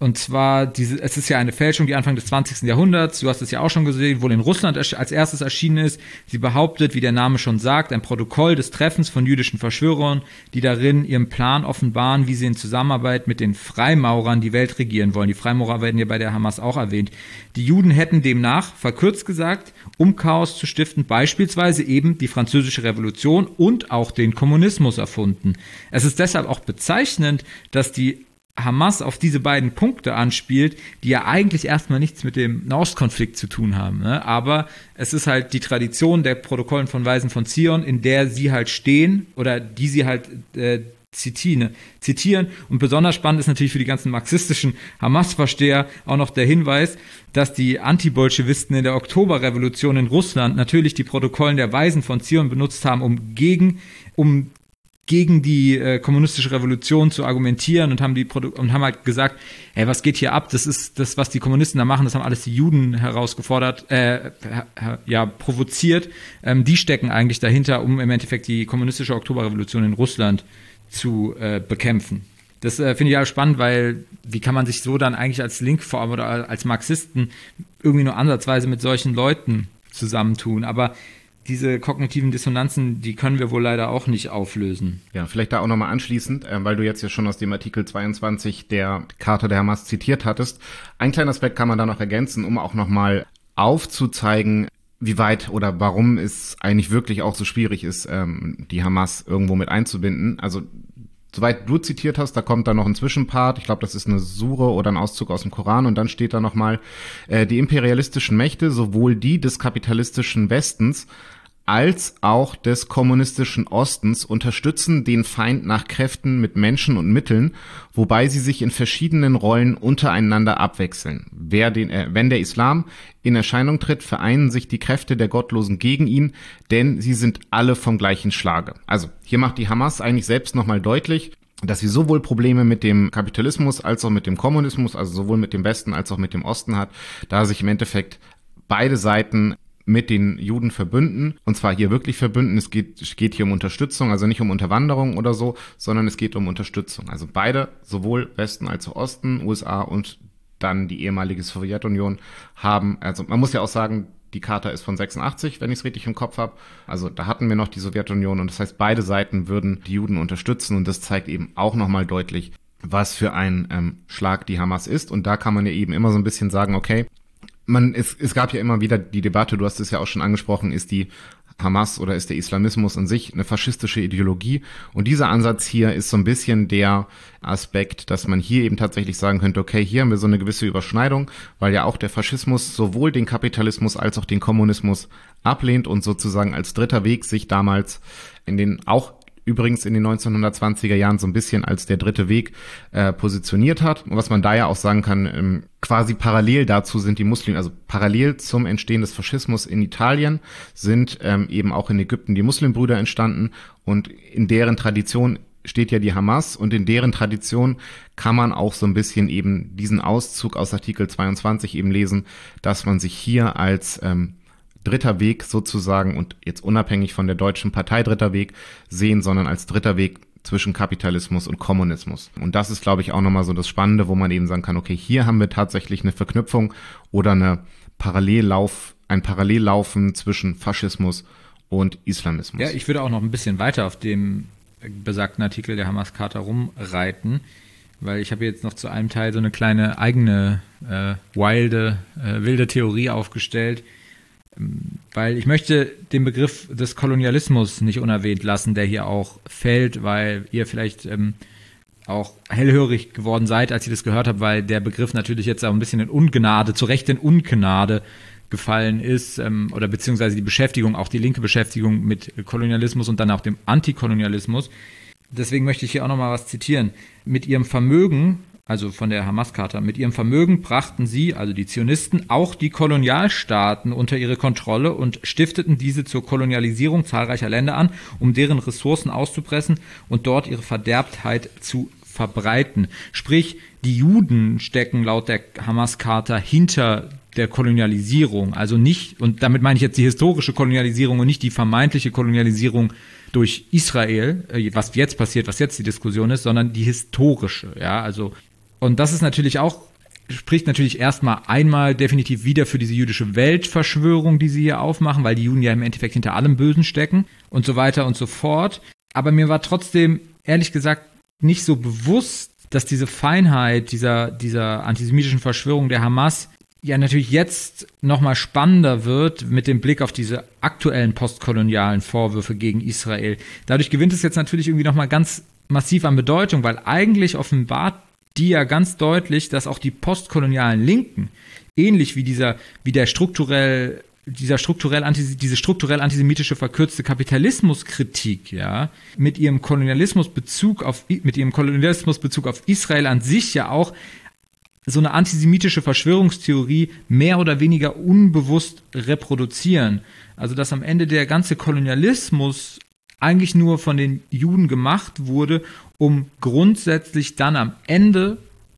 Und zwar, diese, es ist ja eine Fälschung, die Anfang des zwanzigsten Jahrhunderts, du hast es ja auch schon gesehen, wohl in Russland als erstes erschienen ist. Sie behauptet, wie der Name schon sagt, ein Protokoll des Treffens von jüdischen Verschwörern, die darin ihren Plan offenbaren, wie sie in Zusammenarbeit mit den Freimaurern die Welt regieren wollen. Die Freimaurer werden ja bei der Hamas auch erwähnt. Die Juden hätten demnach, verkürzt gesagt, um Chaos zu stiften, beispielsweise eben die Französische Revolution und auch den Kommunismus erfunden. Es ist deshalb auch bezeichnend, dass die Hamas auf diese beiden Punkte anspielt, die ja eigentlich erstmal nichts mit dem Nahostkonflikt zu tun haben. Ne? Aber es ist halt die Tradition der Protokollen von Weisen von Zion, in der sie halt stehen oder die sie halt äh, zitieren, zitieren. Und besonders spannend ist natürlich für die ganzen marxistischen Hamas-Versteher auch noch der Hinweis, dass die Antibolschewisten in der Oktoberrevolution in Russland natürlich die Protokollen der Weisen von Zion benutzt haben, um gegen, um gegen die äh, kommunistische Revolution zu argumentieren und haben die Produ- und haben halt gesagt, hey, was geht hier ab? Das ist das, was die Kommunisten da machen, das haben alles die Juden herausgefordert, äh, ja, provoziert. Ähm, die stecken eigentlich dahinter, um im Endeffekt die kommunistische Oktoberrevolution in Russland zu äh, bekämpfen. Das äh, finde ich auch spannend, weil wie kann man sich so dann eigentlich als Link vor allem oder als Marxisten irgendwie nur ansatzweise mit solchen Leuten zusammentun? Aber diese kognitiven Dissonanzen, die können wir wohl leider auch nicht auflösen. Ja, vielleicht da auch nochmal anschließend, äh, weil du jetzt ja schon aus dem Artikel zweiundzwanzig der Charta der Hamas zitiert hattest. Ein kleiner Aspekt kann man da noch ergänzen, um auch nochmal aufzuzeigen, wie weit oder warum es eigentlich wirklich auch so schwierig ist, ähm, die Hamas irgendwo mit einzubinden. Also soweit du zitiert hast, da kommt dann noch ein Zwischenpart. Ich glaube, das ist eine Sure oder ein Auszug aus dem Koran. Und dann steht da nochmal, äh, die imperialistischen Mächte, sowohl die des kapitalistischen Westens als auch des kommunistischen Ostens, unterstützen den Feind nach Kräften mit Menschen und Mitteln, wobei sie sich in verschiedenen Rollen untereinander abwechseln. Wer den, äh, wenn der Islam in Erscheinung tritt, vereinen sich die Kräfte der Gottlosen gegen ihn, denn sie sind alle vom gleichen Schlage. Also hier macht die Hamas eigentlich selbst nochmal deutlich, dass sie sowohl Probleme mit dem Kapitalismus als auch mit dem Kommunismus, also sowohl mit dem Westen als auch mit dem Osten hat, da sich im Endeffekt beide Seiten mit den Juden verbünden, und zwar hier wirklich verbünden. Es geht, es geht hier um Unterstützung, also nicht um Unterwanderung oder so, sondern es geht um Unterstützung. Also beide, sowohl Westen als auch Osten, U S A und dann die ehemalige Sowjetunion haben, also man muss ja auch sagen, die Charta ist von sechsundachtzig, wenn ich es richtig im Kopf habe. Also da hatten wir noch die Sowjetunion und das heißt, beide Seiten würden die Juden unterstützen und das zeigt eben auch nochmal deutlich, was für ein ähm, Schlag die Hamas ist. Und da kann man ja eben immer so ein bisschen sagen, okay, Man, es, es gab ja immer wieder die Debatte, du hast es ja auch schon angesprochen, ist die Hamas oder ist der Islamismus an sich eine faschistische Ideologie? Und dieser Ansatz hier ist so ein bisschen der Aspekt, dass man hier eben tatsächlich sagen könnte, okay, hier haben wir so eine gewisse Überschneidung, weil ja auch der Faschismus sowohl den Kapitalismus als auch den Kommunismus ablehnt und sozusagen als dritter Weg sich damals in den auch übrigens in den neunzehnhundertzwanziger Jahren so ein bisschen als der dritte Weg äh, positioniert hat. Und was man da ja auch sagen kann, ähm, quasi parallel dazu sind die Muslime, also parallel zum Entstehen des Faschismus in Italien sind ähm, eben auch in Ägypten die Muslimbrüder entstanden und in deren Tradition steht ja die Hamas und in deren Tradition kann man auch so ein bisschen eben diesen Auszug aus Artikel zweiundzwanzig eben lesen, dass man sich hier als ähm, dritter Weg sozusagen und jetzt unabhängig von der deutschen Partei dritter Weg sehen, sondern als dritter Weg zwischen Kapitalismus und Kommunismus. Und das ist, glaube ich, auch nochmal so das Spannende, wo man eben sagen kann, okay, hier haben wir tatsächlich eine Verknüpfung oder eine Parallellauf, ein Parallellaufen zwischen Faschismus und Islamismus. Ja, ich würde auch noch ein bisschen weiter auf dem besagten Artikel der Hamas-Charta rumreiten, weil ich habe jetzt noch zu einem Teil so eine kleine eigene äh, wilde, äh, wilde Theorie aufgestellt, weil ich möchte den Begriff des Kolonialismus nicht unerwähnt lassen, der hier auch fällt, weil ihr vielleicht ähm, auch hellhörig geworden seid, als ihr das gehört habt, weil der Begriff natürlich jetzt auch ein bisschen in Ungnade, zu Recht in Ungnade gefallen ist, ähm, oder beziehungsweise die Beschäftigung, auch die linke Beschäftigung mit Kolonialismus und dann auch dem Antikolonialismus. Deswegen möchte ich hier auch nochmal was zitieren. Mit ihrem Vermögen, also von der Hamas-Charta, mit ihrem Vermögen brachten sie, also die Zionisten, auch die Kolonialstaaten unter ihre Kontrolle und stifteten diese zur Kolonialisierung zahlreicher Länder an, um deren Ressourcen auszupressen und dort ihre Verderbtheit zu verbreiten. Sprich, die Juden stecken laut der Hamas-Charta hinter der Kolonialisierung, also nicht, und damit meine ich jetzt die historische Kolonialisierung und nicht die vermeintliche Kolonialisierung durch Israel, was jetzt passiert, was jetzt die Diskussion ist, sondern die historische, ja, also. Und das ist natürlich auch spricht natürlich erstmal einmal definitiv wieder für diese jüdische Weltverschwörung, die sie hier aufmachen, weil die Juden ja im Endeffekt hinter allem Bösen stecken und so weiter und so fort. Aber mir war trotzdem, ehrlich gesagt, nicht so bewusst, dass diese Feinheit dieser, dieser antisemitischen Verschwörung der Hamas ja natürlich jetzt nochmal spannender wird mit dem Blick auf diese aktuellen postkolonialen Vorwürfe gegen Israel. Dadurch gewinnt es jetzt natürlich irgendwie nochmal ganz massiv an Bedeutung, weil eigentlich offenbart die ja ganz deutlich, dass auch die postkolonialen Linken, ähnlich wie dieser, wie der strukturell, dieser strukturell anti, diese strukturell antisemitische verkürzte Kapitalismuskritik, ja, mit ihrem Kolonialismusbezug auf, mit ihrem Kolonialismusbezug auf Israel an sich ja auch so eine antisemitische Verschwörungstheorie mehr oder weniger unbewusst reproduzieren. Also, dass am Ende der ganze Kolonialismus eigentlich nur von den Juden gemacht wurde, um grundsätzlich dann am Ende,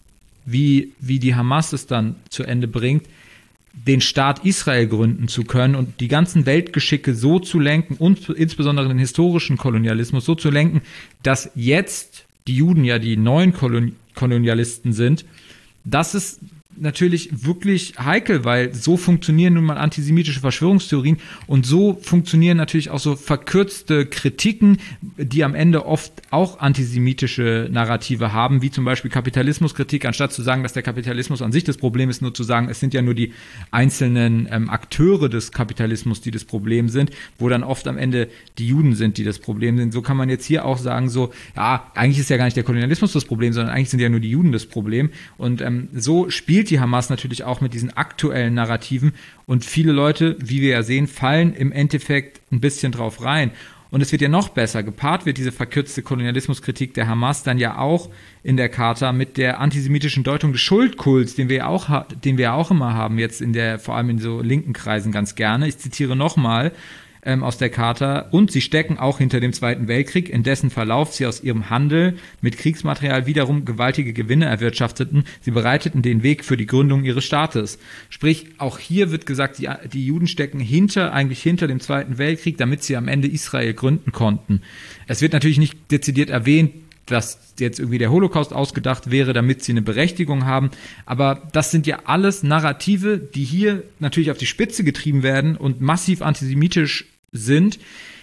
wie, wie die Hamas es dann zu Ende bringt, den Staat Israel gründen zu können und die ganzen Weltgeschicke so zu lenken und insbesondere den historischen Kolonialismus so zu lenken, dass jetzt die Juden ja die neuen Kolon- Kolonialisten sind. Das ist natürlich wirklich heikel, weil so funktionieren nun mal antisemitische Verschwörungstheorien und so funktionieren natürlich auch so verkürzte Kritiken, die am Ende oft auch antisemitische Narrative haben, wie zum Beispiel Kapitalismuskritik, anstatt zu sagen, dass der Kapitalismus an sich das Problem ist, nur zu sagen, es sind ja nur die einzelnen ähm, Akteure des Kapitalismus, die das Problem sind, wo dann oft am Ende die Juden sind, die das Problem sind. So kann man jetzt hier auch sagen, so, ja, eigentlich ist ja gar nicht der Kolonialismus das Problem, sondern eigentlich sind ja nur die Juden das Problem. Und ähm, so spielt die Hamas natürlich auch mit diesen aktuellen Narrativen und viele Leute, wie wir ja sehen, fallen im Endeffekt ein bisschen drauf rein. Und es wird ja noch besser. Gepaart wird diese verkürzte Kolonialismuskritik der Hamas dann ja auch in der Charta mit der antisemitischen Deutung des Schuldkults, den wir ja auch, den wir ja auch immer haben, jetzt in der, vor allem in so linken Kreisen ganz gerne. Ich zitiere nochmal ähm, aus der Charta. Und sie stecken auch hinter dem Zweiten Weltkrieg, in dessen Verlauf sie aus ihrem Handel mit Kriegsmaterial wiederum gewaltige Gewinne erwirtschafteten. Sie bereiteten den Weg für die Gründung ihres Staates. Sprich, auch hier wird gesagt, die, die Juden stecken hinter, eigentlich hinter dem Zweiten Weltkrieg, damit sie am Ende Israel gründen konnten. Es wird natürlich nicht dezidiert erwähnt, dass jetzt irgendwie der Holocaust ausgedacht wäre, damit sie eine Berechtigung haben. Aber das sind ja alles Narrative, die hier natürlich auf die Spitze getrieben werden und massiv antisemitisch sind,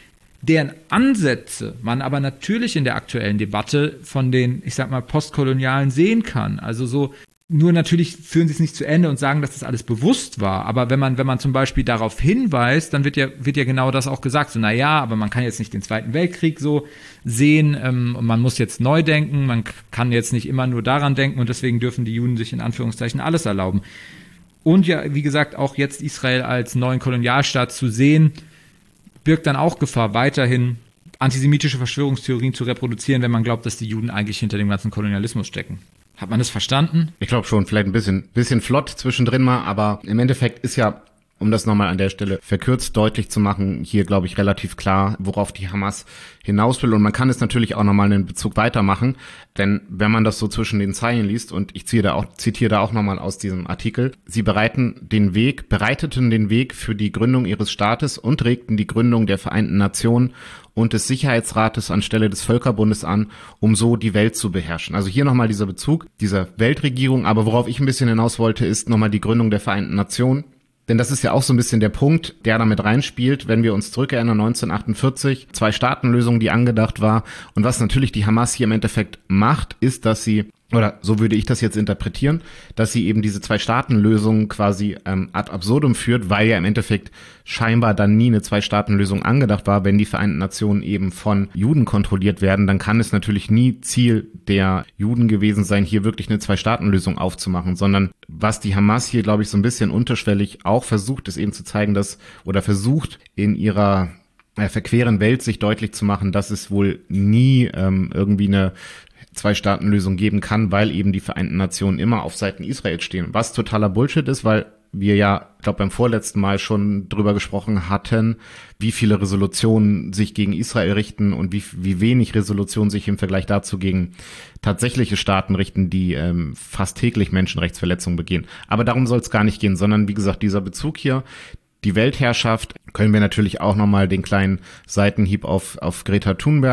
deren Ansätze man aber natürlich in der aktuellen Debatte von den, ich sag mal, Postkolonialen sehen kann. Also so, nur natürlich führen sie es nicht zu Ende und sagen, dass das alles bewusst war. Aber wenn man, wenn man zum Beispiel darauf hinweist, dann wird ja, wird ja genau das auch gesagt. So, na ja, aber man kann jetzt nicht den Zweiten Weltkrieg so sehen, ähm, und man muss jetzt neu denken, man kann jetzt nicht immer nur daran denken und deswegen dürfen die Juden sich in Anführungszeichen alles erlauben. Und ja, wie gesagt, auch jetzt Israel als neuen Kolonialstaat zu sehen, birgt dann auch Gefahr, weiterhin antisemitische Verschwörungstheorien zu reproduzieren, wenn man glaubt, dass die Juden eigentlich hinter dem ganzen Kolonialismus stecken. Hat man das verstanden? Ich glaube schon, vielleicht ein bisschen, bisschen flott zwischendrin mal, aber im Endeffekt ist ja, um das nochmal an der Stelle verkürzt deutlich zu machen, hier glaube ich relativ klar, worauf die Hamas hinaus will. Und man kann es natürlich auch nochmal einen Bezug weitermachen, denn wenn man das so zwischen den Zeilen liest, und ich ziehe da auch, zitiere da auch nochmal aus diesem Artikel, sie bereiten den Weg, bereiteten den Weg für die Gründung ihres Staates und regten die Gründung der Vereinten Nationen und des Sicherheitsrates anstelle des Völkerbundes an, um so die Welt zu beherrschen. Also hier nochmal dieser Bezug dieser Weltregierung, aber worauf ich ein bisschen hinaus wollte, ist nochmal die Gründung der Vereinten Nationen. Denn das ist ja auch so ein bisschen der Punkt, der damit reinspielt, wenn wir uns zurückerinnern, neunzehnhundertachtundvierzig, Zwei-Staaten-Lösung, die angedacht war. Und was natürlich die Hamas hier im Endeffekt macht, ist, dass sie, oder so würde ich das jetzt interpretieren, dass sie eben diese Zwei-Staaten-Lösung quasi ähm, ad absurdum führt, weil ja im Endeffekt scheinbar dann nie eine Zwei-Staaten-Lösung angedacht war. Wenn die Vereinten Nationen eben von Juden kontrolliert werden, dann kann es natürlich nie Ziel der Juden gewesen sein, hier wirklich eine Zwei-Staaten-Lösung aufzumachen, sondern was die Hamas hier, glaube ich, so ein bisschen unterschwellig auch versucht, ist eben zu zeigen, dass, oder versucht in ihrer äh, verqueren Welt sich deutlich zu machen, dass es wohl nie ähm, irgendwie eine Zwei-Staaten-Lösung geben kann, weil eben die Vereinten Nationen immer auf Seiten Israels stehen. Was totaler Bullshit ist, weil wir ja, ich glaube, beim vorletzten Mal schon drüber gesprochen hatten, wie viele Resolutionen sich gegen Israel richten und wie, wie wenig Resolutionen sich im Vergleich dazu gegen tatsächliche Staaten richten, die ähm, fast täglich Menschenrechtsverletzungen begehen. Aber darum soll es gar nicht gehen, sondern wie gesagt, dieser Bezug hier, die Weltherrschaft, können wir natürlich auch nochmal den kleinen Seitenhieb auf, auf Greta Thunberg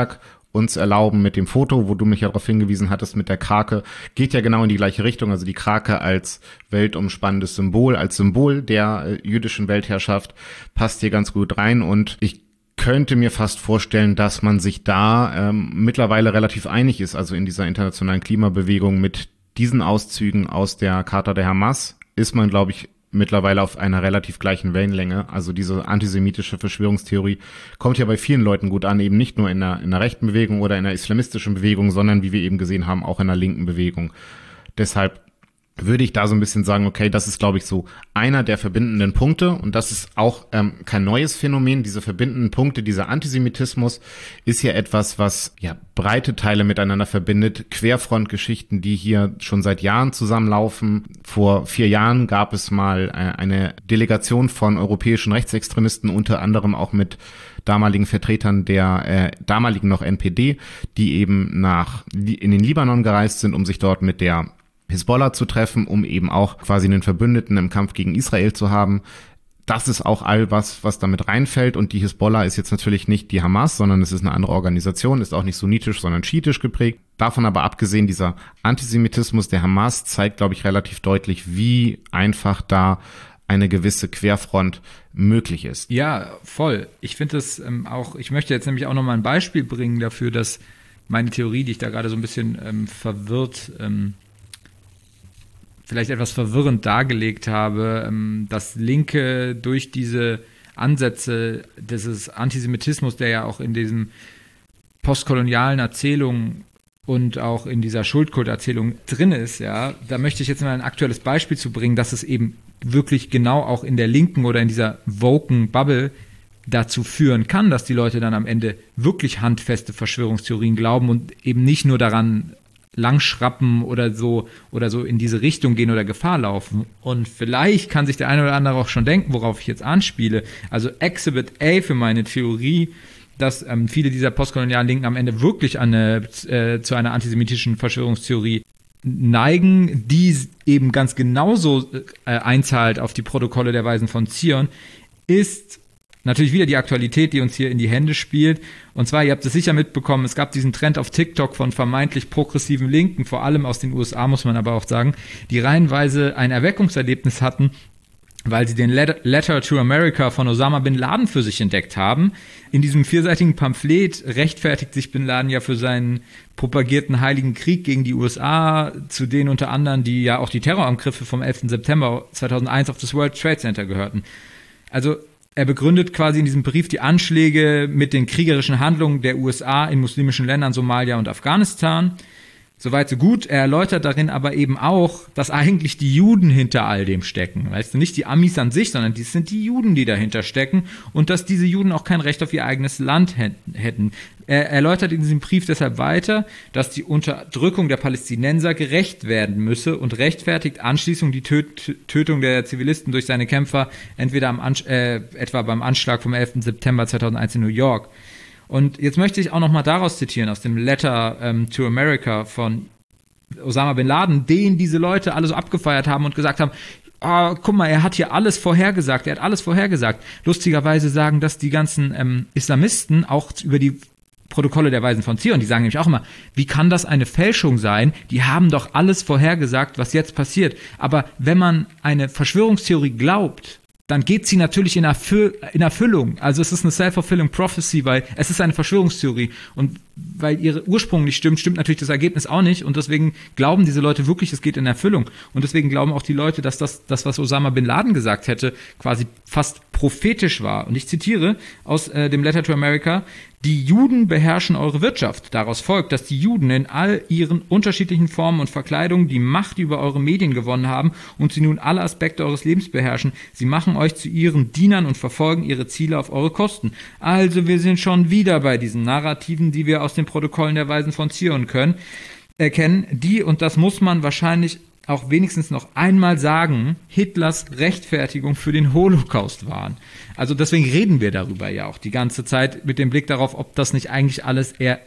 uns erlauben mit dem Foto, wo du mich ja darauf hingewiesen hattest mit der Krake, geht ja genau in die gleiche Richtung. Also die Krake als weltumspannendes Symbol, als Symbol der äh, jüdischen Weltherrschaft passt hier ganz gut rein. Und ich könnte mir fast vorstellen, dass man sich da ähm, mittlerweile relativ einig ist, also in dieser internationalen Klimabewegung mit diesen Auszügen aus der Charta der Hamas ist man, glaube ich, mittlerweile auf einer relativ gleichen Wellenlänge. Also diese antisemitische Verschwörungstheorie kommt ja bei vielen Leuten gut an, eben nicht nur in der, in der rechten Bewegung oder in der islamistischen Bewegung, sondern wie wir eben gesehen haben, auch in der linken Bewegung. Deshalb würde ich da so ein bisschen sagen, okay, das ist, glaube ich, so einer der verbindenden Punkte und das ist auch ähm, kein neues Phänomen. Diese verbindenden Punkte, dieser Antisemitismus ist ja etwas, was ja breite Teile miteinander verbindet. Querfrontgeschichten, die hier schon seit Jahren zusammenlaufen. Vor vier Jahren gab es mal äh, eine Delegation von europäischen Rechtsextremisten, unter anderem auch mit damaligen Vertretern der äh, damaligen noch N P D, die eben nach in den Libanon gereist sind, um sich dort mit der Hisbollah zu treffen, um eben auch quasi einen Verbündeten im Kampf gegen Israel zu haben. Das ist auch all was, was damit reinfällt. Und die Hisbollah ist jetzt natürlich nicht die Hamas, sondern es ist eine andere Organisation, ist auch nicht sunnitisch, sondern schiitisch geprägt. Davon aber abgesehen, dieser Antisemitismus der Hamas zeigt, glaube ich, relativ deutlich, wie einfach da eine gewisse Querfront möglich ist. Ja, voll. Ich finde das ähm, auch, ich möchte jetzt nämlich auch nochmal ein Beispiel bringen dafür, dass meine Theorie, die ich da gerade so ein bisschen ähm, verwirrt ähm, vielleicht etwas verwirrend dargelegt habe, dass Linke durch diese Ansätze dieses Antisemitismus, der ja auch in diesen postkolonialen Erzählungen und auch in dieser Schuldkulterzählung drin ist, ja, da möchte ich jetzt mal ein aktuelles Beispiel zu bringen, dass es eben wirklich genau auch in der Linken oder in dieser woken Bubble dazu führen kann, dass die Leute dann am Ende wirklich handfeste Verschwörungstheorien glauben und eben nicht nur daran langschrappen oder so oder so in diese Richtung gehen oder Gefahr laufen. Und vielleicht kann sich der eine oder andere auch schon denken, worauf ich jetzt anspiele. Also Exhibit A für meine Theorie, dass ähm, viele dieser postkolonialen Linken am Ende wirklich eine, äh, zu einer antisemitischen Verschwörungstheorie neigen, die eben ganz genauso äh, einzahlt auf die Protokolle der Weisen von Zion, ist natürlich wieder die Aktualität, die uns hier in die Hände spielt. Und zwar, ihr habt es sicher mitbekommen, es gab diesen Trend auf TikTok von vermeintlich progressiven Linken, vor allem aus den U S A, muss man aber auch sagen, die reihenweise ein Erweckungserlebnis hatten, weil sie den Letter to America von Osama Bin Laden für sich entdeckt haben. In diesem vierseitigen Pamphlet rechtfertigt sich Bin Laden ja für seinen propagierten Heiligen Krieg gegen die U S A, zu denen unter anderem die ja auch die Terrorangriffe vom elften September zweitausendeins auf das World Trade Center gehörten. Also er begründet quasi in diesem Brief die Anschläge mit den kriegerischen Handlungen der U S A in muslimischen Ländern Somalia und Afghanistan. Soweit so gut. Er erläutert darin aber eben auch, dass eigentlich die Juden hinter all dem stecken. Weißt du, nicht die Amis an sich, sondern dies sind die Juden, die dahinter stecken und dass diese Juden auch kein Recht auf ihr eigenes Land hätten. Er erläutert in diesem Brief deshalb weiter, dass die Unterdrückung der Palästinenser gerecht werden müsse und rechtfertigt Anschließend die Töt- Tötung der Zivilisten durch seine Kämpfer, entweder am Ansch- äh, etwa beim Anschlag vom elften September zweitausendeins in New York. Und jetzt möchte ich auch noch mal daraus zitieren, aus dem Letter um, to America von Osama Bin Laden, den diese Leute alle so abgefeiert haben und gesagt haben, oh, guck mal, er hat hier alles vorhergesagt, er hat alles vorhergesagt. Lustigerweise sagen das die ganzen ähm, Islamisten auch über die Protokolle der Weisen von Zion, die sagen nämlich auch immer, wie kann das eine Fälschung sein? Die haben doch alles vorhergesagt, was jetzt passiert. Aber wenn man eine Verschwörungstheorie glaubt, dann geht sie natürlich in, Erfüll- in Erfüllung. Also es ist eine self-fulfilling prophecy, weil es ist eine Verschwörungstheorie. Und weil ihre Ursprung nicht stimmt, stimmt natürlich das Ergebnis auch nicht. Und deswegen glauben diese Leute wirklich, es geht in Erfüllung. Und deswegen glauben auch die Leute, dass das, das was Osama Bin Laden gesagt hätte, quasi fast prophetisch war. Und ich zitiere aus äh, dem Letter to America: Die Juden beherrschen eure Wirtschaft. Daraus folgt, dass die Juden in all ihren unterschiedlichen Formen und Verkleidungen die Macht über eure Medien gewonnen haben und sie nun alle Aspekte eures Lebens beherrschen. Sie machen euch zu ihren Dienern und verfolgen ihre Ziele auf eure Kosten. Also wir sind schon wieder bei diesen Narrativen, die wir aus den Protokollen der Weisen von Zion können, erkennen, die, und das muss man wahrscheinlich auch wenigstens noch einmal sagen, Hitlers Rechtfertigung für den Holocaust waren. Also deswegen reden wir darüber ja auch die ganze Zeit mit dem Blick darauf, ob das nicht eigentlich alles eher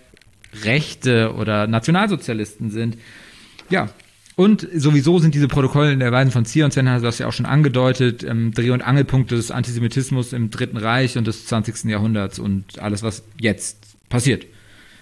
Rechte oder Nationalsozialisten sind. Ja, und sowieso sind diese Protokolle der Weisen von Zion, Sven hat das ja auch schon angedeutet, ähm, Dreh- und Angelpunkt des Antisemitismus im Dritten Reich und des zwanzigsten Jahrhunderts und alles, was jetzt passiert.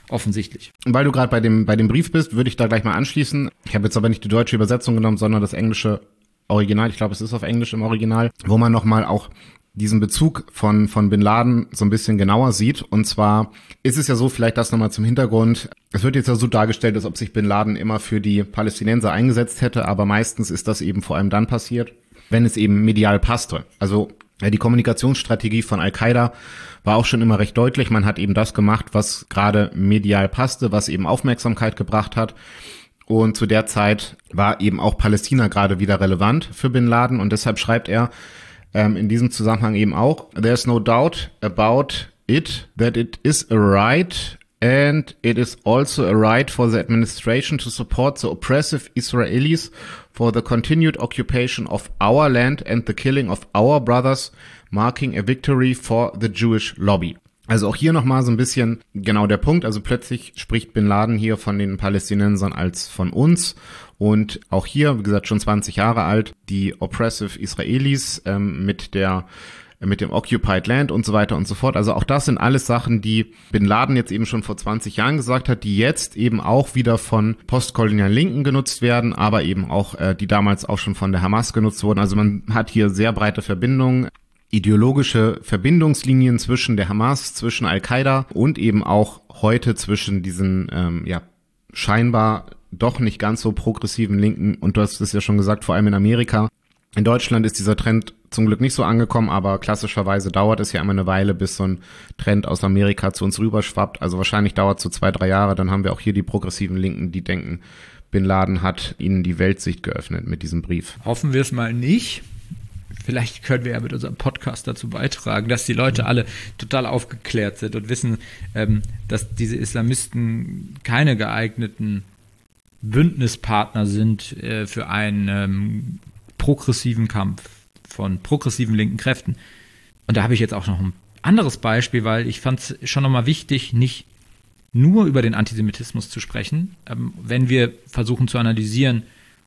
offensichtlich. Weil du gerade bei dem, bei dem Brief bist, würde ich da gleich mal anschließen. Ich habe jetzt aber nicht die deutsche Übersetzung genommen, sondern das englische Original. Ich glaube, es ist auf Englisch im Original, wo man nochmal auch diesen Bezug von von Bin Laden so ein bisschen genauer sieht. Und zwar ist es ja so, vielleicht das nochmal zum Hintergrund, es wird jetzt ja so dargestellt, als ob sich Bin Laden immer für die Palästinenser eingesetzt hätte, aber meistens ist das eben vor allem dann passiert, wenn es eben medial passte. Also ja, die Kommunikationsstrategie von Al-Qaida war auch schon immer recht deutlich. Man hat eben das gemacht, was gerade medial passte, was eben Aufmerksamkeit gebracht hat. Und zu der Zeit war eben auch Palästina gerade wieder relevant für Bin Laden. Und deshalb schreibt er ähm, in diesem Zusammenhang eben auch, "There's no doubt about it that it is a right and it is also a right for the administration to support the oppressive Israelis for the continued occupation of our land and the killing of our brothers, marking a victory for the Jewish lobby." Also auch hier nochmal so ein bisschen genau der Punkt. Also plötzlich spricht Bin Laden hier von den Palästinensern als von uns. Und auch hier, wie gesagt, schon zwanzig Jahre alt, die oppressive Israelis ähm, mit der mit dem Occupied Land und so weiter und so fort. Also auch das sind alles Sachen, die Bin Laden jetzt eben schon vor zwanzig Jahren gesagt hat, die jetzt eben auch wieder von postkolonialen Linken genutzt werden, aber eben auch, äh, die damals auch schon von der Hamas genutzt wurden. Also man hat hier sehr breite Verbindungen, ideologische Verbindungslinien zwischen der Hamas, zwischen Al-Qaida und eben auch heute zwischen diesen, ähm, ja, scheinbar doch nicht ganz so progressiven Linken. Und du hast es ja schon gesagt, vor allem in Amerika. In Deutschland ist dieser Trend zum Glück nicht so angekommen, aber klassischerweise dauert es ja immer eine Weile, bis so ein Trend aus Amerika zu uns rüberschwappt. Also wahrscheinlich dauert es so zwei, drei Jahre, dann haben wir auch hier die progressiven Linken, die denken, Bin Laden hat ihnen die Weltsicht geöffnet mit diesem Brief. Hoffen wir es mal nicht. Vielleicht können wir ja mit unserem Podcast dazu beitragen, dass die Leute alle total aufgeklärt sind und wissen, ähm, dass diese Islamisten keine geeigneten Bündnispartner sind äh, für einen ähm, progressiven Kampf von progressiven linken Kräften. Und da habe ich jetzt auch noch ein anderes Beispiel, weil ich fand es schon nochmal wichtig, nicht nur über den Antisemitismus zu sprechen, ähm, wenn wir versuchen zu analysieren,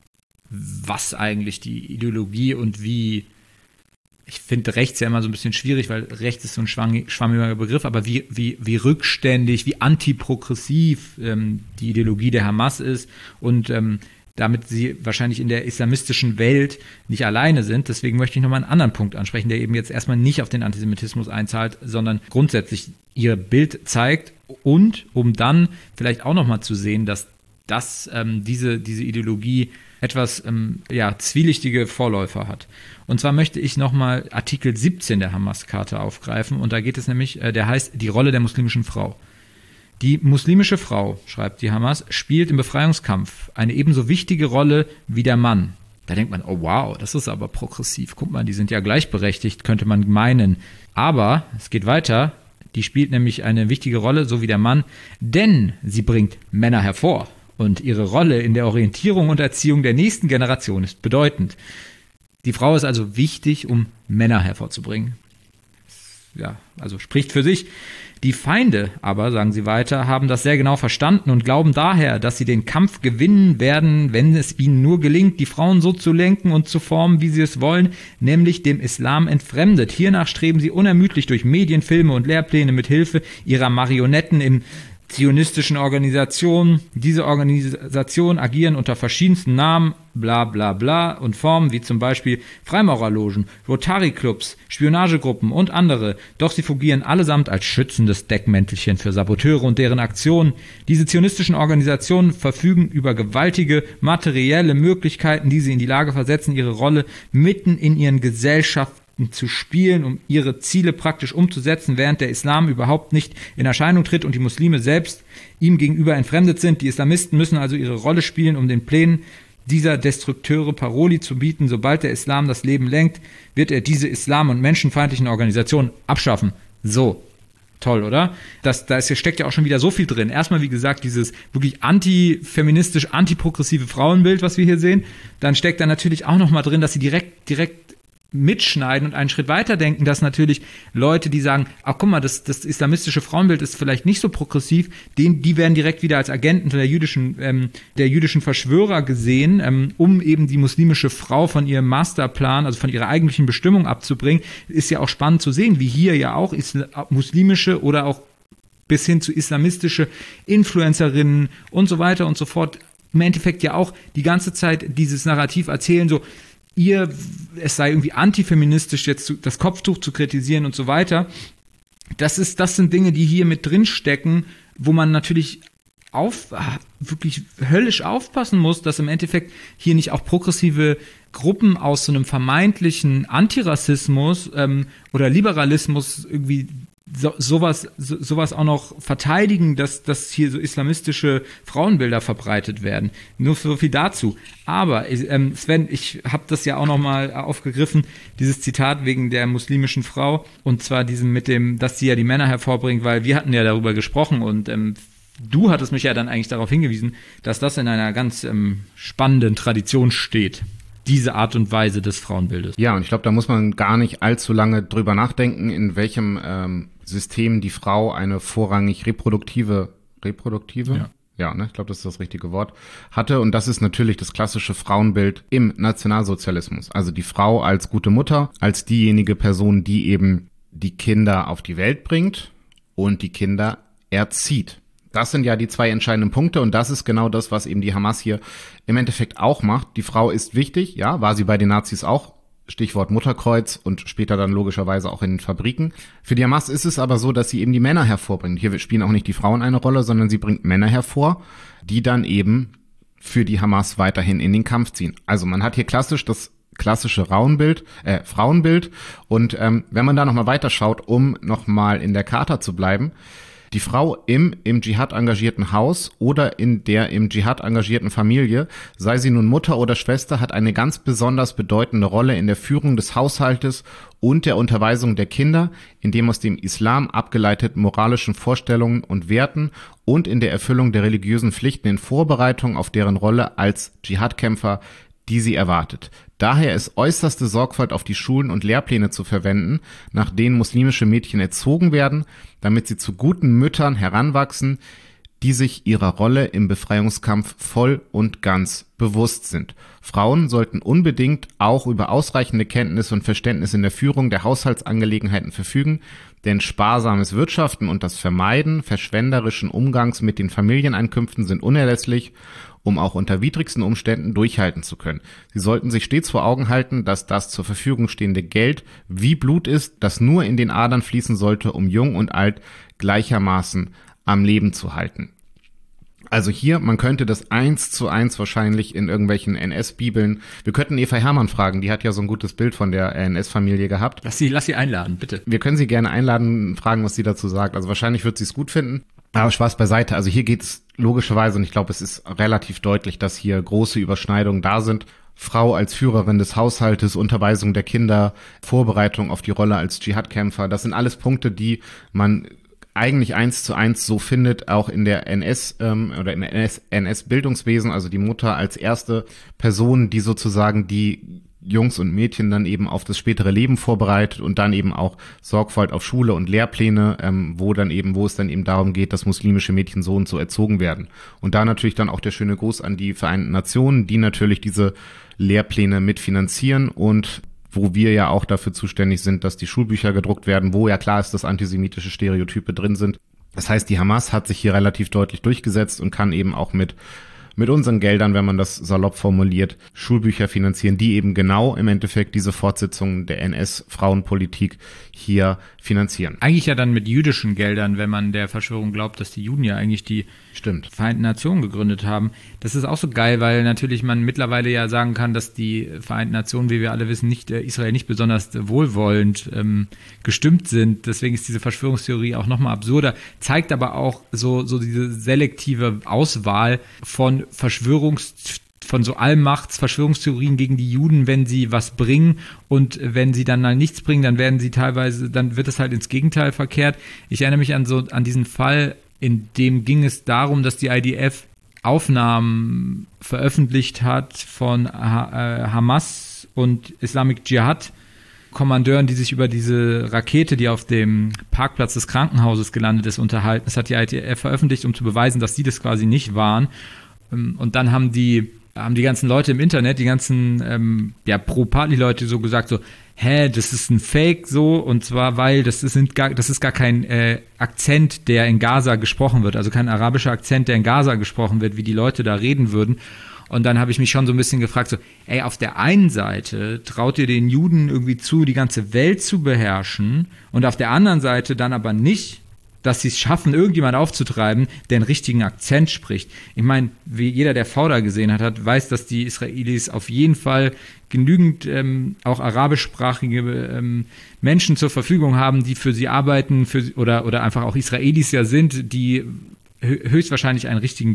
was eigentlich die Ideologie und wie, ich finde rechts ja immer so ein bisschen schwierig, weil rechts ist so ein schwammiger Begriff, aber wie, wie, wie rückständig, wie antiprogressiv ähm, die Ideologie der Hamas ist und ähm, damit sie wahrscheinlich in der islamistischen Welt nicht alleine sind. Deswegen möchte ich nochmal einen anderen Punkt ansprechen, der eben jetzt erstmal nicht auf den Antisemitismus einzahlt, sondern grundsätzlich ihr Bild zeigt und um dann vielleicht auch nochmal zu sehen, dass das, ähm, diese, diese Ideologie etwas ähm, ja, zwielichtige Vorläufer hat. Und zwar möchte ich nochmal Artikel siebzehn der Hamas-Charta aufgreifen und da geht es nämlich, äh, der heißt die Rolle der muslimischen Frau. Die muslimische Frau, schreibt die Hamas, spielt im Befreiungskampf eine ebenso wichtige Rolle wie der Mann. Da denkt man, oh wow, das ist aber progressiv. Guck mal, die sind ja gleichberechtigt, könnte man meinen. Aber es geht weiter, die spielt nämlich eine wichtige Rolle, so wie der Mann, denn sie bringt Männer hervor. Und ihre Rolle in der Orientierung und Erziehung der nächsten Generation ist bedeutend. Die Frau ist also wichtig, um Männer hervorzubringen. Ja, also spricht für sich. Die Feinde aber, sagen sie weiter, haben das sehr genau verstanden und glauben daher, dass sie den Kampf gewinnen werden, wenn es ihnen nur gelingt, die Frauen so zu lenken und zu formen, wie sie es wollen, nämlich dem Islam entfremdet. Hiernach streben sie unermüdlich durch Medien, Filme und Lehrpläne mit Hilfe ihrer Marionetten im zionistischen Organisationen. Diese Organisationen agieren unter verschiedensten Namen, bla bla bla und Formen, wie zum Beispiel Freimaurerlogen, Rotary-Clubs, Spionagegruppen und andere. Doch sie fungieren allesamt als schützendes Deckmäntelchen für Saboteure und deren Aktionen. Diese zionistischen Organisationen verfügen über gewaltige materielle Möglichkeiten, die sie in die Lage versetzen, ihre Rolle mitten in ihren Gesellschaften zu spielen, um ihre Ziele praktisch umzusetzen, während der Islam überhaupt nicht in Erscheinung tritt und die Muslime selbst ihm gegenüber entfremdet sind. Die Islamisten müssen also ihre Rolle spielen, um den Plänen dieser Destrukteure Paroli zu bieten. Sobald der Islam das Leben lenkt, wird er diese islam- und menschenfeindlichen Organisationen abschaffen. So. Toll, oder? Das, da ist, steckt ja auch schon wieder so viel drin. Erstmal, wie gesagt, dieses wirklich antifeministisch, antiprogressive Frauenbild, was wir hier sehen. Dann steckt da natürlich auch nochmal drin, dass sie direkt, direkt mitschneiden und einen Schritt weiter denken, dass natürlich Leute, die sagen, ach guck mal, das, das islamistische Frauenbild ist vielleicht nicht so progressiv, den, die werden direkt wieder als Agenten der jüdischen, ähm, der jüdischen Verschwörer gesehen, ähm, um eben die muslimische Frau von ihrem Masterplan, also von ihrer eigentlichen Bestimmung abzubringen. Ist ja auch spannend zu sehen, wie hier ja auch isla- muslimische oder auch bis hin zu islamistische Influencerinnen und so weiter und so fort, im Endeffekt ja auch die ganze Zeit dieses Narrativ erzählen, so, ihr, es sei irgendwie antifeministisch, jetzt zu, das Kopftuch zu kritisieren und so weiter. Das ist, das sind Dinge, die hier mit drin stecken, wo man natürlich auf, wirklich höllisch aufpassen muss, dass im Endeffekt hier nicht auch progressive Gruppen aus so einem vermeintlichen Antirassismus ähm, oder Liberalismus irgendwie so, sowas, so, sowas auch noch verteidigen, dass, dass hier so islamistische Frauenbilder verbreitet werden. Nur so viel dazu. Aber ähm, Sven, ich habe das ja auch noch mal aufgegriffen, dieses Zitat wegen der muslimischen Frau, und zwar diesem mit dem, dass sie ja die Männer hervorbringt, weil wir hatten ja darüber gesprochen und ähm, du hattest mich ja dann eigentlich darauf hingewiesen, dass das in einer ganz ähm, spannenden Tradition steht. Diese Art und Weise des Frauenbildes. Ja, und ich glaube, da muss man gar nicht allzu lange drüber nachdenken, in welchem ähm, System die Frau eine vorrangig reproduktive, reproduktive? Ja. Ja, ne, ich glaube, das ist das richtige Wort, hatte. Und das ist natürlich das klassische Frauenbild im Nationalsozialismus. Also die Frau als gute Mutter, als diejenige Person, die eben die Kinder auf die Welt bringt und die Kinder erzieht. Das sind ja die zwei entscheidenden Punkte und das ist genau das, was eben die Hamas hier im Endeffekt auch macht. Die Frau ist wichtig, ja, war sie bei den Nazis auch, Stichwort Mutterkreuz und später dann logischerweise auch in den Fabriken. Für die Hamas ist es aber so, dass sie eben die Männer hervorbringt. Hier spielen auch nicht die Frauen eine Rolle, sondern sie bringt Männer hervor, die dann eben für die Hamas weiterhin in den Kampf ziehen. Also man hat hier klassisch das klassische Frauenbild, äh, Frauenbild und ähm, wenn man da nochmal weiterschaut, um nochmal in der Charta zu bleiben, die Frau im im Dschihad engagierten Haus oder in der im Dschihad engagierten Familie, sei sie nun Mutter oder Schwester, hat eine ganz besonders bedeutende Rolle in der Führung des Haushaltes und der Unterweisung der Kinder, in dem aus dem Islam abgeleiteten moralischen Vorstellungen und Werten und in der Erfüllung der religiösen Pflichten in Vorbereitung auf deren Rolle als Dschihadkämpfer, die sie erwartet. Daher ist äußerste Sorgfalt auf die Schulen und Lehrpläne zu verwenden, nach denen muslimische Mädchen erzogen werden, damit sie zu guten Müttern heranwachsen, die sich ihrer Rolle im Befreiungskampf voll und ganz bewusst sind. Frauen sollten unbedingt auch über ausreichende Kenntnis und Verständnis in der Führung der Haushaltsangelegenheiten verfügen, denn sparsames Wirtschaften und das Vermeiden verschwenderischen Umgangs mit den Familieneinkünften sind unerlässlich, um auch unter widrigsten Umständen durchhalten zu können. Sie sollten sich stets vor Augen halten, dass das zur Verfügung stehende Geld wie Blut ist, das nur in den Adern fließen sollte, um Jung und Alt gleichermaßen am Leben zu halten. Also hier, man könnte das eins zu eins wahrscheinlich in irgendwelchen N S-Bibeln, wir könnten Eva Herrmann fragen, die hat ja so ein gutes Bild von der N S-Familie gehabt. Lass sie, lass sie einladen, bitte. Wir können sie gerne einladen, fragen, was sie dazu sagt. Also wahrscheinlich wird sie es gut finden. Aber Spaß beiseite, also hier geht es logischerweise, und ich glaube, es ist relativ deutlich, dass hier große Überschneidungen da sind. Frau als Führerin des Haushaltes, Unterweisung der Kinder, Vorbereitung auf die Rolle als Dschihadkämpfer, das sind alles Punkte, die man eigentlich eins zu eins so findet, auch in der N S ähm, oder im N S-Bildungswesen, also die Mutter als erste Person, die sozusagen die Jungs und Mädchen dann eben auf das spätere Leben vorbereitet und dann eben auch Sorgfalt auf Schule und Lehrpläne, ähm, wo dann eben, wo es dann eben darum geht, dass muslimische Mädchen so und so erzogen werden. Und da natürlich dann auch der schöne Gruß an die Vereinten Nationen, die natürlich diese Lehrpläne mitfinanzieren und wo wir ja auch dafür zuständig sind, dass die Schulbücher gedruckt werden, wo ja klar ist, dass antisemitische Stereotype drin sind. Das heißt, die Hamas hat sich hier relativ deutlich durchgesetzt und kann eben auch mit mit unseren Geldern, wenn man das salopp formuliert, Schulbücher finanzieren, die eben genau im Endeffekt diese Fortsetzung der N S-Frauenpolitik hier finanzieren. Eigentlich ja dann mit jüdischen Geldern, wenn man der Verschwörung glaubt, dass die Juden ja eigentlich die Stimmt. Vereinten Nationen gegründet haben. Das ist auch so geil, weil natürlich man mittlerweile ja sagen kann, dass die Vereinten Nationen, wie wir alle wissen, nicht äh, Israel nicht besonders wohlwollend ähm, gestimmt sind. Deswegen ist diese Verschwörungstheorie auch nochmal absurder, zeigt aber auch so, so diese selektive Auswahl von Verschwörungs von so Allmachts-Verschwörungstheorien gegen die Juden, wenn sie was bringen und wenn sie dann mal nichts bringen, dann werden sie teilweise, dann wird es halt ins Gegenteil verkehrt. Ich erinnere mich an so an diesen Fall, in dem ging es darum, dass die I D F Aufnahmen veröffentlicht hat von ha- äh, Hamas und Islamic Dschihad Kommandeuren, die sich über diese Rakete, die auf dem Parkplatz des Krankenhauses gelandet ist, unterhalten. Das hat die I D F veröffentlicht, um zu beweisen, dass sie das quasi nicht waren. Und dann haben die haben die ganzen Leute im Internet, die ganzen ähm, ja, Pro-Party-Leute so gesagt, so, hä, das ist ein Fake so, und zwar, weil das ist, sind gar, das ist gar kein äh, Akzent, der in Gaza gesprochen wird, also kein arabischer Akzent, der in Gaza gesprochen wird, wie die Leute da reden würden. Und dann habe ich mich schon so ein bisschen gefragt, so, ey, auf der einen Seite traut ihr den Juden irgendwie zu, die ganze Welt zu beherrschen, und auf der anderen Seite dann aber nicht, dass sie es schaffen, irgendjemand aufzutreiben, der einen richtigen Akzent spricht. Ich meine, wie jeder, der Fauda gesehen hat, hat, weiß, dass die Israelis auf jeden Fall genügend ähm, auch arabischsprachige ähm, Menschen zur Verfügung haben, die für sie arbeiten, für, oder, oder einfach auch Israelis ja sind, die höchstwahrscheinlich einen richtigen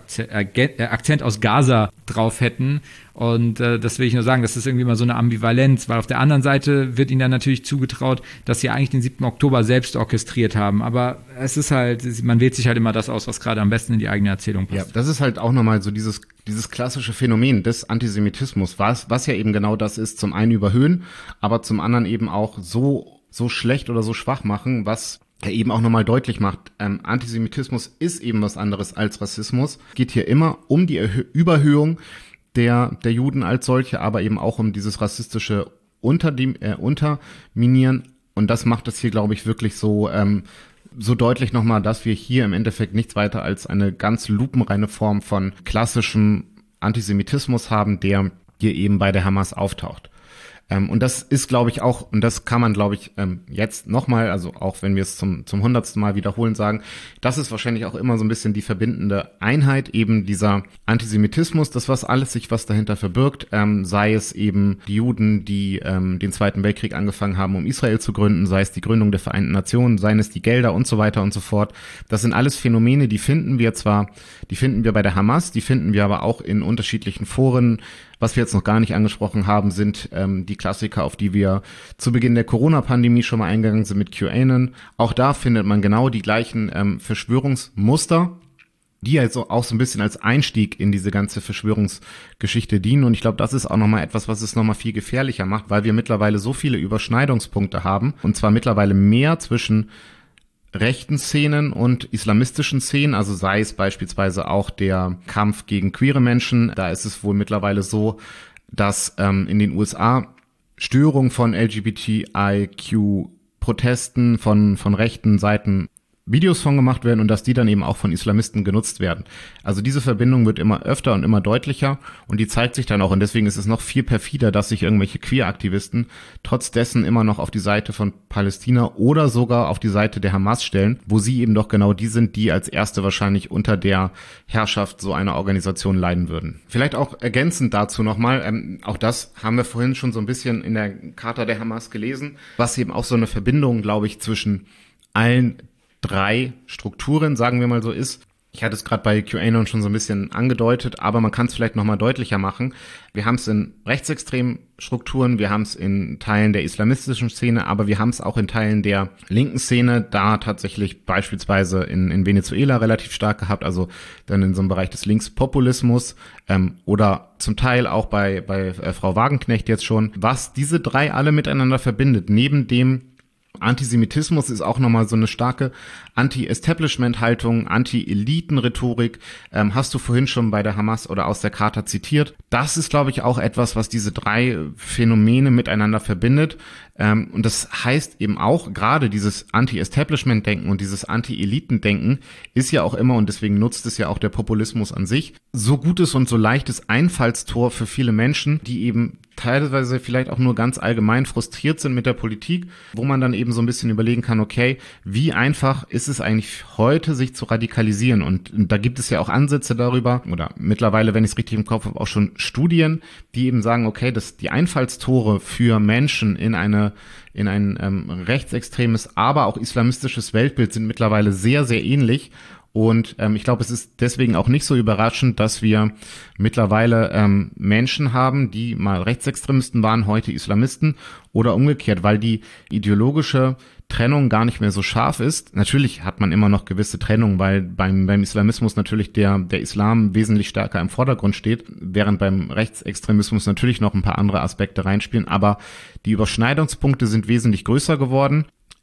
Gaza-Akzent aus Gaza drauf hätten. Und äh, das will ich nur sagen, das ist irgendwie mal so eine Ambivalenz, weil auf der anderen Seite wird ihnen dann natürlich zugetraut, dass sie eigentlich den siebten Oktober selbst orchestriert haben. Aber es ist halt, man wählt sich halt immer das aus, was gerade am besten in die eigene Erzählung passt. Ja, das ist halt auch nochmal so dieses dieses klassische Phänomen des Antisemitismus, was, was ja eben genau das ist, zum einen überhöhen, aber zum anderen eben auch so so schlecht oder so schwach machen, was er eben auch nochmal deutlich macht, ähm, Antisemitismus ist eben was anderes als Rassismus. Es geht hier immer um die Erhö- Überhöhung der der Juden als solche, aber eben auch um dieses rassistische Unterdim- äh, Unterminieren. Und das macht es hier, glaube ich, wirklich so ähm, so deutlich nochmal, dass wir hier im Endeffekt nichts weiter als eine ganz lupenreine Form von klassischem Antisemitismus haben, der hier eben bei der Hamas auftaucht. Ähm, und das ist, glaube ich, auch, und das kann man, glaube ich, ähm, jetzt nochmal, also auch wenn wir es zum zum hundertsten Mal wiederholen, sagen, das ist wahrscheinlich auch immer so ein bisschen die verbindende Einheit, eben dieser Antisemitismus, das was alles sich, was dahinter verbirgt, ähm, sei es eben die Juden, die ähm, den Zweiten Weltkrieg angefangen haben, um Israel zu gründen, sei es die Gründung der Vereinten Nationen, seien es die Gelder und so weiter und so fort. Das sind alles Phänomene, die finden wir zwar, die finden wir bei der Hamas, die finden wir aber auch in unterschiedlichen Foren. Was wir jetzt noch gar nicht angesprochen haben, sind ähm, die Klassiker, auf die wir zu Beginn der Corona-Pandemie schon mal eingegangen sind mit QAnon. Auch da findet man genau die gleichen ähm, Verschwörungsmuster, die also auch so ein bisschen als Einstieg in diese ganze Verschwörungsgeschichte dienen. Und ich glaube, das ist auch nochmal etwas, was es nochmal viel gefährlicher macht, weil wir mittlerweile so viele Überschneidungspunkte haben, und zwar mittlerweile mehr zwischen rechten Szenen und islamistischen Szenen, also sei es beispielsweise auch der Kampf gegen queere Menschen. Da ist es wohl mittlerweile so, dass ähm, in den U S A Störung von L G B T I Q-Protesten von von rechten Seiten Videos von gemacht werden und dass die dann eben auch von Islamisten genutzt werden. Also diese Verbindung wird immer öfter und immer deutlicher, und die zeigt sich dann auch, und deswegen ist es noch viel perfider, dass sich irgendwelche Queer-Aktivisten trotz dessen immer noch auf die Seite von Palästina oder sogar auf die Seite der Hamas stellen, wo sie eben doch genau die sind, die als erste wahrscheinlich unter der Herrschaft so einer Organisation leiden würden. Vielleicht auch ergänzend dazu nochmal, ähm, auch das haben wir vorhin schon so ein bisschen in der Charta der Hamas gelesen, was eben auch so eine Verbindung, glaube ich, zwischen allen drei Strukturen, sagen wir mal so, ist. Ich hatte es gerade bei QAnon schon so ein bisschen angedeutet, aber man kann es vielleicht nochmal deutlicher machen. Wir haben es in rechtsextremen Strukturen, wir haben es in Teilen der islamistischen Szene, aber wir haben es auch in Teilen der linken Szene, da tatsächlich beispielsweise in, in Venezuela relativ stark gehabt, also dann in so einem Bereich des Linkspopulismus, ähm, oder zum Teil auch bei, bei äh, Frau Wagenknecht jetzt schon. Was diese drei alle miteinander verbindet, neben dem Antisemitismus, ist auch nochmal so eine starke Anti-Establishment-Haltung, Anti-Eliten-Rhetorik, ähm, hast du vorhin schon bei der Hamas oder aus der Charta zitiert. Das ist, glaube ich, auch etwas, was diese drei Phänomene miteinander verbindet. Ähm, und das heißt eben auch, gerade dieses Anti-Establishment-Denken und dieses Anti-Eliten-Denken ist ja auch immer, und deswegen nutzt es ja auch der Populismus an sich, so gutes und so leichtes Einfallstor für viele Menschen, die eben teilweise vielleicht auch nur ganz allgemein frustriert sind mit der Politik, wo man dann eben so ein bisschen überlegen kann, okay, wie einfach ist es eigentlich heute, sich zu radikalisieren? Und da gibt es ja auch Ansätze darüber, oder mittlerweile, wenn ich es richtig im Kopf habe, auch schon Studien, die eben sagen, okay, dass die Einfallstore für Menschen in eine in ein ähm, rechtsextremes, aber auch islamistisches Weltbild sind mittlerweile sehr, sehr ähnlich. Und ähm, ich glaube, es ist deswegen auch nicht so überraschend, dass wir mittlerweile ähm, Menschen haben, die mal Rechtsextremisten waren, heute Islamisten, oder umgekehrt, weil die ideologische Trennung gar nicht mehr so scharf ist. Natürlich hat man immer noch gewisse Trennung, weil beim beim Islamismus natürlich der der Islam wesentlich stärker im Vordergrund steht, während beim Rechtsextremismus natürlich noch ein paar andere Aspekte reinspielen. Aber die Überschneidungspunkte sind wesentlich größer geworden.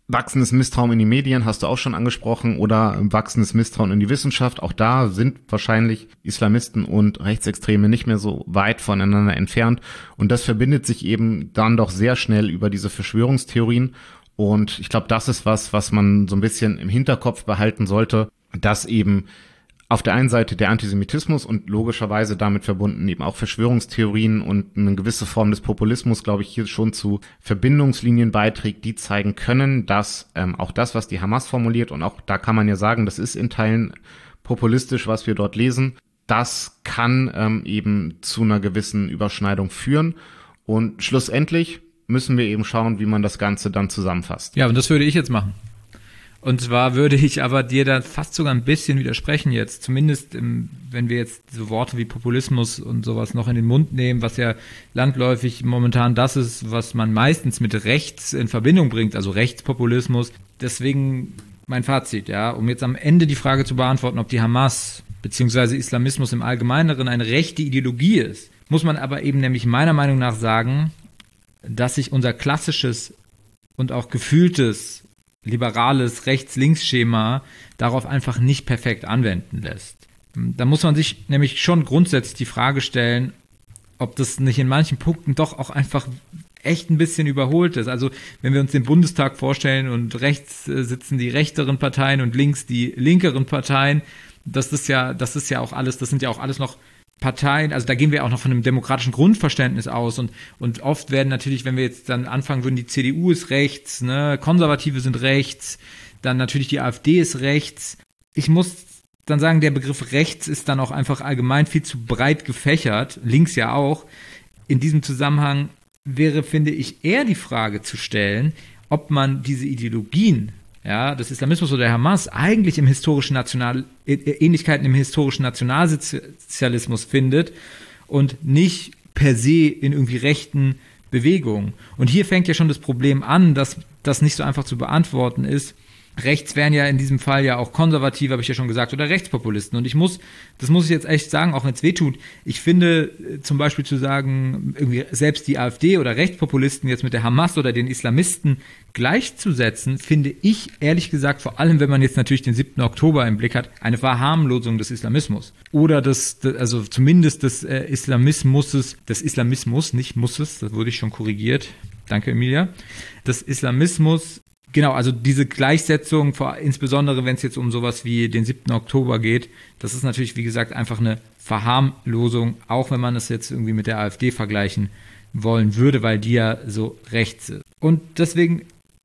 Wachsendes Misstrauen in die Medien hast du auch schon angesprochen oder wachsendes Misstrauen in die Wissenschaft. Auch da sind wahrscheinlich Islamisten und Rechtsextreme nicht mehr so weit voneinander entfernt. Und das verbindet sich eben dann doch sehr schnell über diese Verschwörungstheorien. Und ich glaube, das ist was, was man so ein bisschen im Hinterkopf behalten sollte, dass eben auf der einen Seite der Antisemitismus und logischerweise damit verbunden eben auch Verschwörungstheorien und eine gewisse Form des Populismus, glaube ich, hier schon zu Verbindungslinien beiträgt, die zeigen können, dass ähm, auch das, was die Hamas formuliert, und auch da kann man ja sagen, das ist in Teilen populistisch, was wir dort lesen, das kann ähm, eben zu einer gewissen Überschneidung führen. Und schlussendlich müssen wir eben schauen, wie man das Ganze dann zusammenfasst. Ja, und das würde ich jetzt machen. Und zwar würde ich aber dir da fast sogar ein bisschen widersprechen jetzt, zumindest im, wenn wir jetzt so Worte wie Populismus und sowas noch in den Mund nehmen, was ja landläufig momentan das ist, was man meistens mit rechts in Verbindung bringt, also Rechtspopulismus. Deswegen mein Fazit, ja, um jetzt am Ende die Frage zu beantworten, ob die Hamas bzw. Islamismus im Allgemeineren eine rechte Ideologie ist, muss man aber eben nämlich meiner Meinung nach sagen, dass sich unser klassisches und auch gefühltes liberales Rechts-Links-Schema darauf einfach nicht perfekt anwenden lässt. Da muss man sich nämlich schon grundsätzlich die Frage stellen, ob das nicht in manchen Punkten doch auch einfach echt ein bisschen überholt ist. Also wenn wir uns den Bundestag vorstellen und rechts sitzen die rechteren Parteien und links die linkeren Parteien, das ist ja, das ist ja auch alles, das sind ja auch alles noch Parteien, also da gehen wir auch noch von einem demokratischen Grundverständnis aus und, und oft werden natürlich, wenn wir jetzt dann anfangen würden, die C D U ist rechts, ne, Konservative sind rechts, dann natürlich die AfD ist rechts. Ich muss dann sagen, der Begriff rechts ist dann auch einfach allgemein viel zu breit gefächert, links ja auch. In diesem Zusammenhang wäre, finde ich, eher die Frage zu stellen, ob man diese Ideologien, ja, des Islamismus oder der Hamas eigentlich im historischen National, Ähnlichkeiten im historischen Nationalsozialismus findet und nicht per se in irgendwie rechten Bewegungen. Und hier fängt ja schon das Problem an, dass das nicht so einfach zu beantworten ist. Rechts wären ja in diesem Fall ja auch Konservative, habe ich ja schon gesagt, oder Rechtspopulisten. Und ich muss, das muss ich jetzt echt sagen, auch wenn es weh tut, ich finde zum Beispiel zu sagen, irgendwie selbst die AfD oder Rechtspopulisten jetzt mit der Hamas oder den Islamisten gleichzusetzen, finde ich ehrlich gesagt, vor allem wenn man jetzt natürlich den siebten Oktober im Blick hat, eine Verharmlosung des Islamismus. Oder des, also zumindest des äh, Islamismus, des Islamismus, nicht Musses, das wurde ich schon korrigiert. Danke, Emilia. Des Islamismus. Genau, also diese Gleichsetzung, vor, insbesondere wenn es jetzt um sowas wie den siebten Oktober geht, das ist natürlich, wie gesagt, einfach eine Verharmlosung, auch wenn man es jetzt irgendwie mit der AfD vergleichen wollen würde, weil die ja so rechts ist. Und deswegen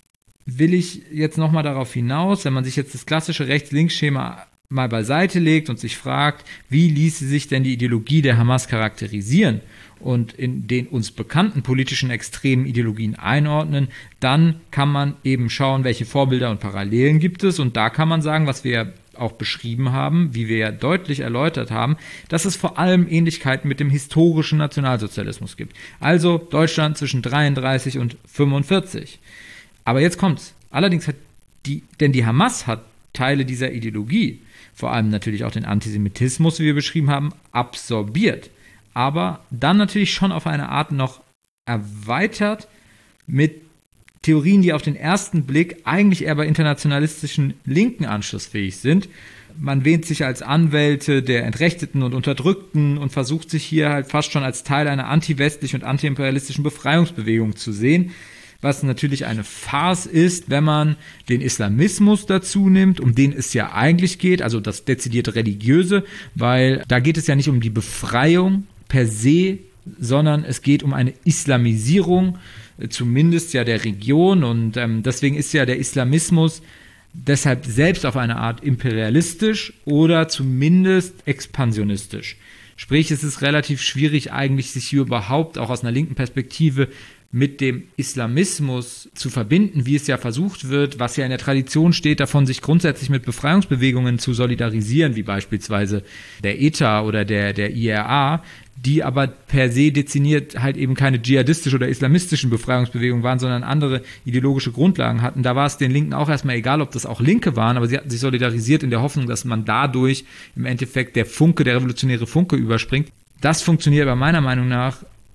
will ich jetzt nochmal darauf hinaus, wenn man sich jetzt das klassische Rechts-Links-Schema mal beiseite legt und sich fragt, wie ließe sich denn die Ideologie der Hamas charakterisieren und in den uns bekannten politischen extremen Ideologien einordnen, dann kann man eben schauen, welche Vorbilder und Parallelen gibt es. Und da kann man sagen, was wir ja auch beschrieben haben, wie wir ja deutlich erläutert haben, dass es vor allem Ähnlichkeiten mit dem historischen Nationalsozialismus gibt. Also Deutschland zwischen dreiunddreißig und fünfundvierzig. Aber jetzt kommt's. Allerdings hat die, denn die Hamas hat Teile dieser Ideologie, vor allem natürlich auch den Antisemitismus, wie wir beschrieben haben, absorbiert. Aber dann natürlich schon auf eine Art noch erweitert mit Theorien, die auf den ersten Blick eigentlich eher bei internationalistischen Linken anschlussfähig sind. Man wähnt sich als Anwälte der Entrechteten und Unterdrückten und versucht sich hier halt fast schon als Teil einer antiwestlichen und antiimperialistischen Befreiungsbewegung zu sehen, was natürlich eine Farce ist, wenn man den Islamismus dazu nimmt, um den es ja eigentlich geht, also das dezidiert Religiöse, weil da geht es ja nicht um die Befreiung per se, sondern es geht um eine Islamisierung, zumindest ja der Region, und ähm, deswegen ist ja der Islamismus deshalb selbst auf eine Art imperialistisch oder zumindest expansionistisch. Sprich, es ist relativ schwierig eigentlich, sich hier überhaupt auch aus einer linken Perspektive mit dem Islamismus zu verbinden, wie es ja versucht wird, was ja in der Tradition steht, davon sich grundsätzlich mit Befreiungsbewegungen zu solidarisieren, wie beispielsweise der E T A oder der, der I R A, die aber per se dezimiert halt eben keine dschihadistischen oder islamistischen Befreiungsbewegungen waren, sondern andere ideologische Grundlagen hatten. Da war es den Linken auch erstmal egal, ob das auch Linke waren, aber sie hatten sich solidarisiert in der Hoffnung, dass man dadurch im Endeffekt der Funke, der revolutionäre Funke überspringt. Das funktioniert aber meiner Meinung nach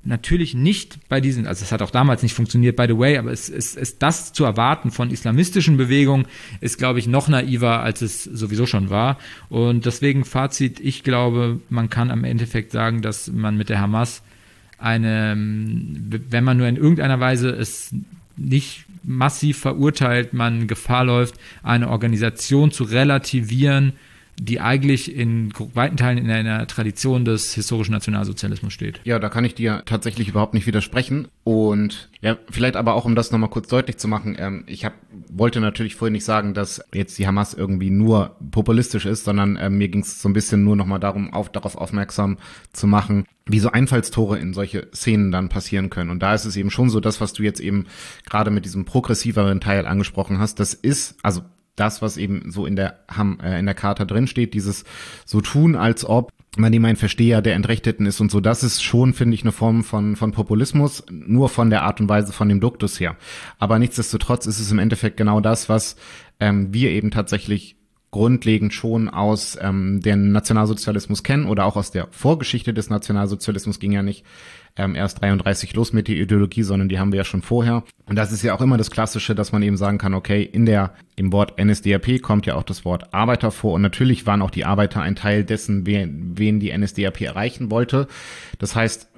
natürlich nicht bei diesen, also es hat auch damals nicht funktioniert, by the way, aber es ist, es, es, das zu erwarten von islamistischen Bewegungen ist, glaube ich, noch naiver, als es sowieso schon war. Und deswegen Fazit, ich glaube, man kann am Endeffekt sagen, dass man mit der Hamas eine, wenn man nur in irgendeiner Weise es nicht massiv verurteilt, man Gefahr läuft, eine Organisation zu relativieren, die eigentlich in weiten Teilen in einer Tradition des historischen Nationalsozialismus steht. Ja, da kann ich dir tatsächlich überhaupt nicht widersprechen. Und ja, vielleicht aber auch, um das nochmal kurz deutlich zu machen, ähm, ich hab, wollte natürlich vorhin nicht sagen, dass jetzt die Hamas irgendwie nur populistisch ist, sondern ähm, mir ging es so ein bisschen nur nochmal darum, auf, darauf aufmerksam zu machen, wie so Einfallstore in solche Szenen dann passieren können. Und da ist es eben schon so, das, was du jetzt eben gerade mit diesem progressiveren Teil angesprochen hast, das ist, also das, was eben so in der Ham, äh, in der Charta drin steht, dieses so tun, als ob man eben ein Versteher der Entrechteten ist und so, das ist schon, finde ich, eine Form von von Populismus, nur von der Art und Weise, von dem Duktus her. Aber nichtsdestotrotz ist es im Endeffekt genau das, was ähm, wir eben tatsächlich grundlegend schon aus ähm, dem Nationalsozialismus kennen oder auch aus der Vorgeschichte des Nationalsozialismus, ging ja nicht ähm, erst dreiunddreißig los mit der Ideologie, sondern die haben wir ja schon vorher. Und das ist ja auch immer das Klassische, dass man eben sagen kann, okay, in der im Wort N S D A P kommt ja auch das Wort Arbeiter vor und natürlich waren auch die Arbeiter ein Teil dessen, wen, wen die N S D A P erreichen wollte. Das heißt,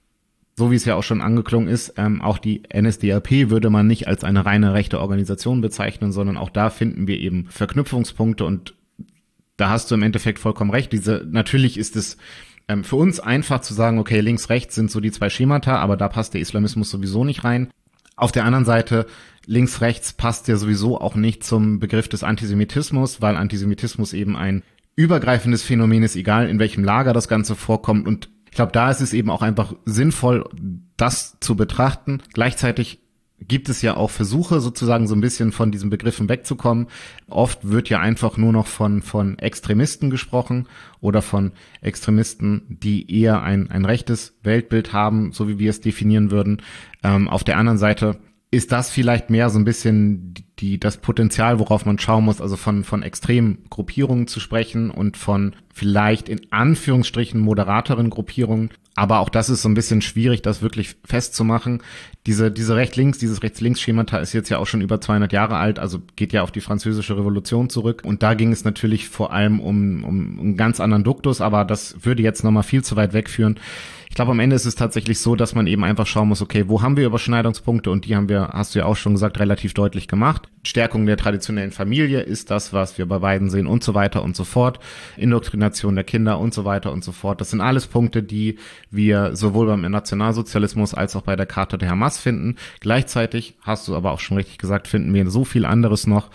so wie es ja auch schon angeklungen ist, ähm, auch die N S D A P würde man nicht als eine reine rechte Organisation bezeichnen, sondern auch da finden wir eben Verknüpfungspunkte und da hast du im Endeffekt vollkommen recht. Diese, natürlich ist es ähm, für uns einfach zu sagen, okay, links, rechts sind so die zwei Schemata, aber da passt der Islamismus sowieso nicht rein. Auf der anderen Seite, links, rechts passt ja sowieso auch nicht zum Begriff des Antisemitismus, weil Antisemitismus eben ein übergreifendes Phänomen ist, egal in welchem Lager das Ganze vorkommt. Und ich glaube, da ist es eben auch einfach sinnvoll, das zu betrachten. Gleichzeitig gibt es ja auch Versuche, sozusagen so ein bisschen von diesen Begriffen wegzukommen. Oft wird ja einfach nur noch von von Extremisten gesprochen oder von Extremisten, die eher ein ein rechtes Weltbild haben, so wie wir es definieren würden. Ähm, auf der anderen Seite ist das vielleicht mehr so ein bisschen die das Potenzial, worauf man schauen muss, also von von extremen Gruppierungen zu sprechen und von vielleicht in Anführungsstrichen moderateren Gruppierungen. Aber auch das ist so ein bisschen schwierig, das wirklich festzumachen. Diese diese Recht-Links, dieses Rechts-Links-Schemata ist jetzt ja auch schon über zweihundert Jahre alt, also geht ja auf die Französische Revolution zurück. Und da ging es natürlich vor allem um, um einen ganz anderen Duktus, aber das würde jetzt nochmal viel zu weit wegführen. Ich glaube, am Ende ist es tatsächlich so, dass man eben einfach schauen muss, okay, wo haben wir Überschneidungspunkte? Und die haben wir, hast du ja auch schon gesagt, relativ deutlich gemacht. Stärkung der traditionellen Familie ist das, was wir bei beiden sehen und so weiter und so fort. Indoktrination der Kinder und so weiter und so fort. Das sind alles Punkte, die wir sowohl beim Nationalsozialismus als auch bei der Charta der Hamas finden. Gleichzeitig, hast du aber auch schon richtig gesagt, finden wir so viel anderes noch,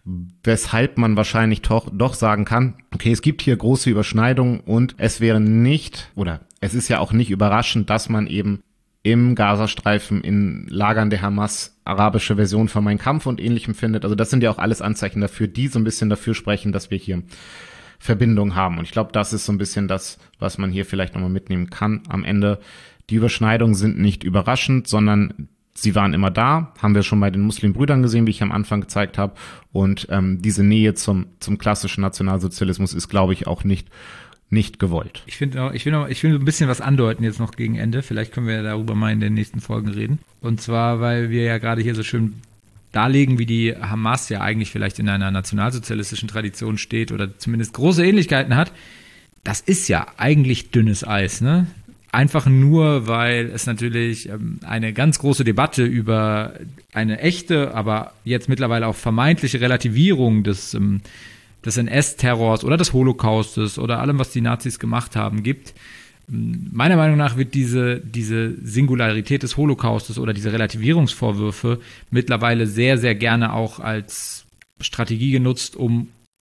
weshalb man wahrscheinlich doch, doch sagen kann, okay, es gibt hier große Überschneidungen und es wäre nicht, oder es ist ja auch nicht überraschend, dass man eben im Gazastreifen in Lagern der Hamas arabische Version von Mein Kampf und Ähnlichem findet. Also das sind ja auch alles Anzeichen dafür, die so ein bisschen dafür sprechen, dass wir hier Verbindung haben. Und ich glaube, das ist so ein bisschen das, was man hier vielleicht nochmal mitnehmen kann. Am Ende, die Überschneidungen sind nicht überraschend, sondern sie waren immer da, haben wir schon bei den Muslimbrüdern gesehen, wie ich am Anfang gezeigt habe. Und ähm, diese Nähe zum zum klassischen Nationalsozialismus ist, glaube ich, auch nicht nicht gewollt. Ich finde, ich will noch, ich will ein bisschen was andeuten jetzt noch gegen Ende. Vielleicht können wir darüber mal in den nächsten Folgen reden. Und zwar, weil wir ja gerade hier so schön darlegen, wie die Hamas ja eigentlich vielleicht in einer nationalsozialistischen Tradition steht oder zumindest große Ähnlichkeiten hat. Das ist ja eigentlich dünnes Eis, ne? Einfach nur, weil es natürlich ähm, eine ganz große Debatte über eine echte, aber jetzt mittlerweile auch vermeintliche Relativierung des, ähm, des N S-Terrors oder des Holocaustes oder allem, was die Nazis gemacht haben, gibt. Meiner Meinung nach wird diese, diese Singularität des Holocaustes oder diese Relativierungsvorwürfe mittlerweile sehr, sehr gerne auch als Strategie genutzt, um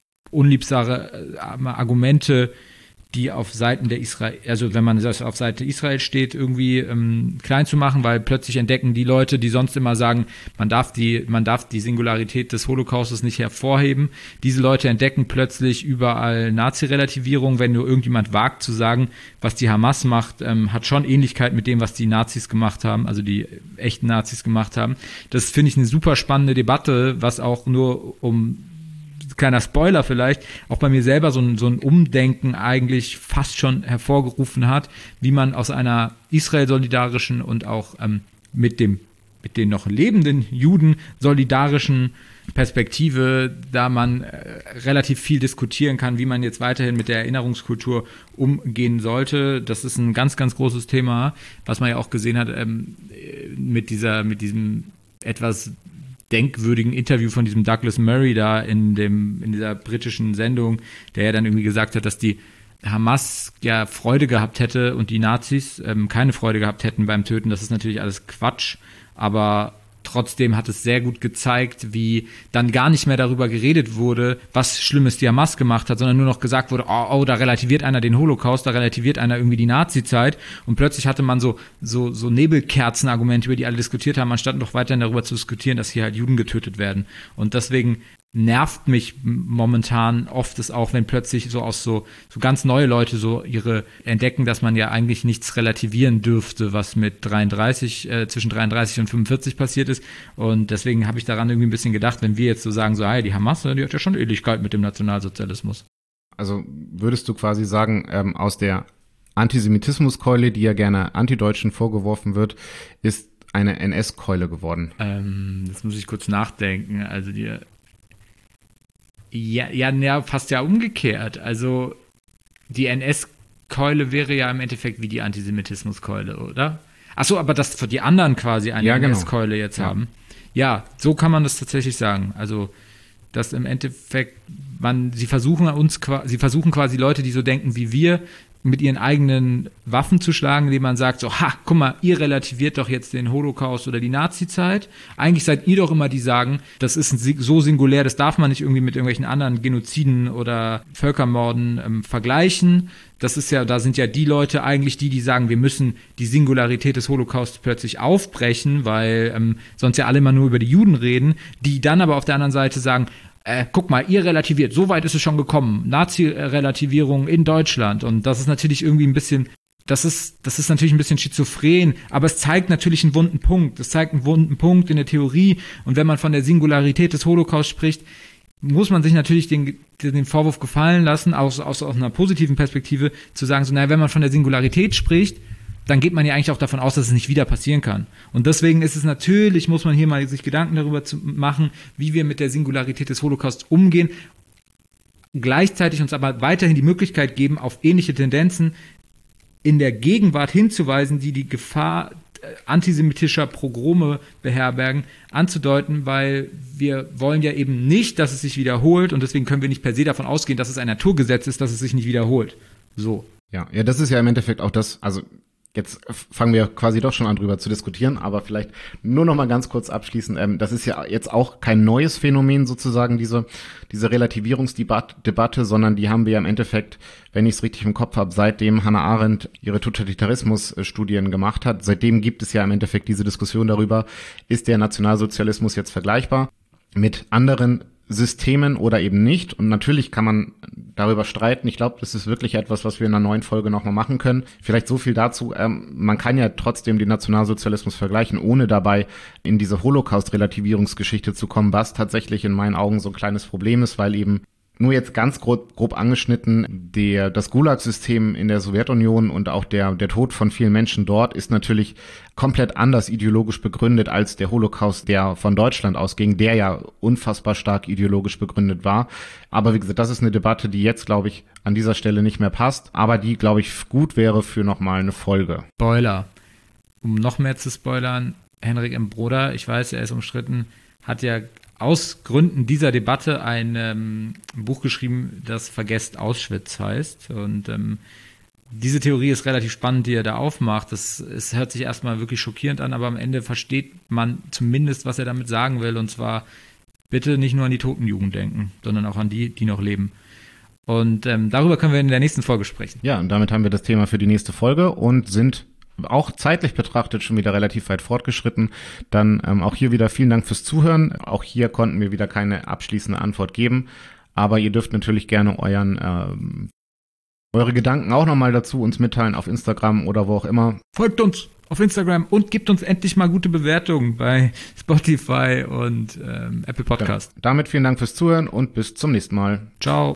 unliebsame Argumente, die auf Seiten der Israel, also wenn man das auf Seite Israel steht, irgendwie ähm, klein zu machen, weil plötzlich entdecken die Leute, die sonst immer sagen, man darf die, man darf die Singularität des Holocaustes nicht hervorheben. Diese Leute entdecken plötzlich überall Nazi-Relativierung, wenn nur irgendjemand wagt zu sagen, was die Hamas macht, ähm, hat schon Ähnlichkeit mit dem, was die Nazis gemacht haben, also die echten Nazis gemacht haben. Das finde ich eine super spannende Debatte, was auch nur um kleiner Spoiler vielleicht, auch bei mir selber so ein, so ein Umdenken eigentlich fast schon hervorgerufen hat, wie man aus einer Israel-solidarischen und auch ähm, mit dem mit den noch lebenden Juden solidarischen Perspektive, da man äh, relativ viel diskutieren kann, wie man jetzt weiterhin mit der Erinnerungskultur umgehen sollte. Das ist ein ganz, ganz großes Thema, was man ja auch gesehen hat ähm, mit dieser, mit diesem etwas denkwürdigen Interview von diesem Douglas Murray da in dem, in dieser britischen Sendung, der ja dann irgendwie gesagt hat, dass die Hamas ja Freude gehabt hätte und die Nazis ähm, keine Freude gehabt hätten beim Töten. Das ist natürlich alles Quatsch, aber trotzdem hat es sehr gut gezeigt, wie dann gar nicht mehr darüber geredet wurde, was Schlimmes die Hamas gemacht hat, sondern nur noch gesagt wurde, oh, oh, da relativiert einer den Holocaust, da relativiert einer irgendwie die Nazi-Zeit und plötzlich hatte man so, so, so Nebelkerzenargumente, über die alle diskutiert haben, anstatt noch weiterhin darüber zu diskutieren, dass hier halt Juden getötet werden. Und deswegen nervt mich momentan oft es auch, wenn plötzlich so aus so, so ganz neue Leute so ihre entdecken, dass man ja eigentlich nichts relativieren dürfte, was mit dreiunddreißig, äh, zwischen dreiunddreißig und fünfundvierzig passiert ist. Und deswegen habe ich daran irgendwie ein bisschen gedadt, wenn wir jetzt so sagen, so, hey, die Hamas, die hat ja schon Ähnlichkeit mit dem Nationalsozialismus. Also würdest du quasi sagen, ähm, aus der Antisemitismuskeule, die ja gerne Antideutschen vorgeworfen wird, ist eine N S-Keule geworden? Ähm, das muss ich kurz nachdenken. Also die Ja, ja, ja, fast ja umgekehrt. Also die N S-Keule wäre ja im Endeffekt wie die Antisemitismuskeule, oder? Achso, aber dass die anderen quasi eine ja, genau. N S-Keule jetzt ja. haben. Ja, so kann man das tatsächlich sagen. Also, dass im Endeffekt man, sie versuchen uns, sie versuchen quasi Leute, die so denken wie wir, mit ihren eigenen Waffen zu schlagen, indem man sagt, so, ha, guck mal, ihr relativiert doch jetzt den Holocaust oder die Nazi-Zeit. Eigentlich seid ihr doch immer die sagen, das ist so singulär, das darf man nicht irgendwie mit irgendwelchen anderen Genoziden oder Völkermorden ähm, vergleichen. Das ist ja, da sind ja die Leute eigentlich die, die sagen, wir müssen die Singularität des Holocaust plötzlich aufbrechen, weil ähm, sonst ja alle immer nur über die Juden reden, die dann aber auf der anderen Seite sagen, Äh, guck mal, ihr relativiert, so weit ist es schon gekommen. Nazi-Relativierung in Deutschland. Und das ist natürlich irgendwie ein bisschen, das ist, das ist natürlich ein bisschen schizophren, aber es zeigt natürlich einen wunden Punkt. Es zeigt einen wunden Punkt in der Theorie. Und wenn man von der Singularität des Holocaust spricht, muss man sich natürlich den, den Vorwurf gefallen lassen, aus, aus, aus einer positiven Perspektive, zu sagen, so, naja, wenn man von der Singularität spricht, dann geht man ja eigentlich auch davon aus, dass es nicht wieder passieren kann. Und deswegen ist es natürlich, muss man hier mal sich Gedanken darüber zu machen, wie wir mit der Singularität des Holocaust umgehen, gleichzeitig uns aber weiterhin die Möglichkeit geben, auf ähnliche Tendenzen in der Gegenwart hinzuweisen, die die Gefahr antisemitischer Pogrome beherbergen, anzudeuten, weil wir wollen ja eben nicht, dass es sich wiederholt und deswegen können wir nicht per se davon ausgehen, dass es ein Naturgesetz ist, dass es sich nicht wiederholt. So. Ja, ja, das ist ja im Endeffekt auch das, also jetzt fangen wir quasi doch schon an, drüber zu diskutieren, aber vielleicht nur noch mal ganz kurz abschließend. Ähm, das ist ja jetzt auch kein neues Phänomen sozusagen, diese diese Relativierungsdebatte, sondern die haben wir ja im Endeffekt, wenn ich es richtig im Kopf habe, seitdem Hannah Arendt ihre Totalitarismus-Studien gemacht hat, seitdem gibt es ja im Endeffekt diese Diskussion darüber, ist der Nationalsozialismus jetzt vergleichbar mit anderen Systemen oder eben nicht. Und natürlich kann man darüber streiten. Ich glaube, das ist wirklich etwas, was wir in einer neuen Folge nochmal machen können. Vielleicht so viel dazu. Ähm, man kann ja trotzdem den Nationalsozialismus vergleichen, ohne dabei in diese Holocaust-Relativierungsgeschichte zu kommen, was tatsächlich in meinen Augen so ein kleines Problem ist, weil eben nur jetzt ganz grob, grob angeschnitten, der, das Gulag-System in der Sowjetunion und auch der, der Tod von vielen Menschen dort ist natürlich komplett anders ideologisch begründet als der Holocaust, der von Deutschland ausging, der ja unfassbar stark ideologisch begründet war. Aber wie gesagt, das ist eine Debatte, die jetzt, glaube ich, an dieser Stelle nicht mehr passt, aber die, glaube ich, gut wäre für nochmal eine Folge. Spoiler. Um noch mehr zu spoilern, Henrik M. Broder, ich weiß, er ist umstritten, hat ja aus Gründen dieser Debatte ein ähm, Buch geschrieben, das Vergesst Auschwitz heißt. Und ähm, diese Theorie ist relativ spannend, die er da aufmacht. Das, es hört sich erstmal wirklich schockierend an, aber am Ende versteht man zumindest, was er damit sagen will. Und zwar, bitte nicht nur an die toten Jugend denken, sondern auch an die, die noch leben. Und ähm, darüber können wir in der nächsten Folge sprechen. Ja, und damit haben wir das Thema für die nächste Folge und sind auch zeitlich betrachtet schon wieder relativ weit fortgeschritten. Dann ähm, auch hier wieder vielen Dank fürs Zuhören. Auch hier konnten wir wieder keine abschließende Antwort geben. Aber ihr dürft natürlich gerne euren ähm, eure Gedanken auch nochmal dazu uns mitteilen auf Instagram oder wo auch immer. Folgt uns! auf Instagram und gebt uns endlich mal gute Bewertungen bei Spotify und ähm, Apple Podcast. Genau. Damit vielen Dank fürs Zuhören und bis zum nächsten Mal. Ciao.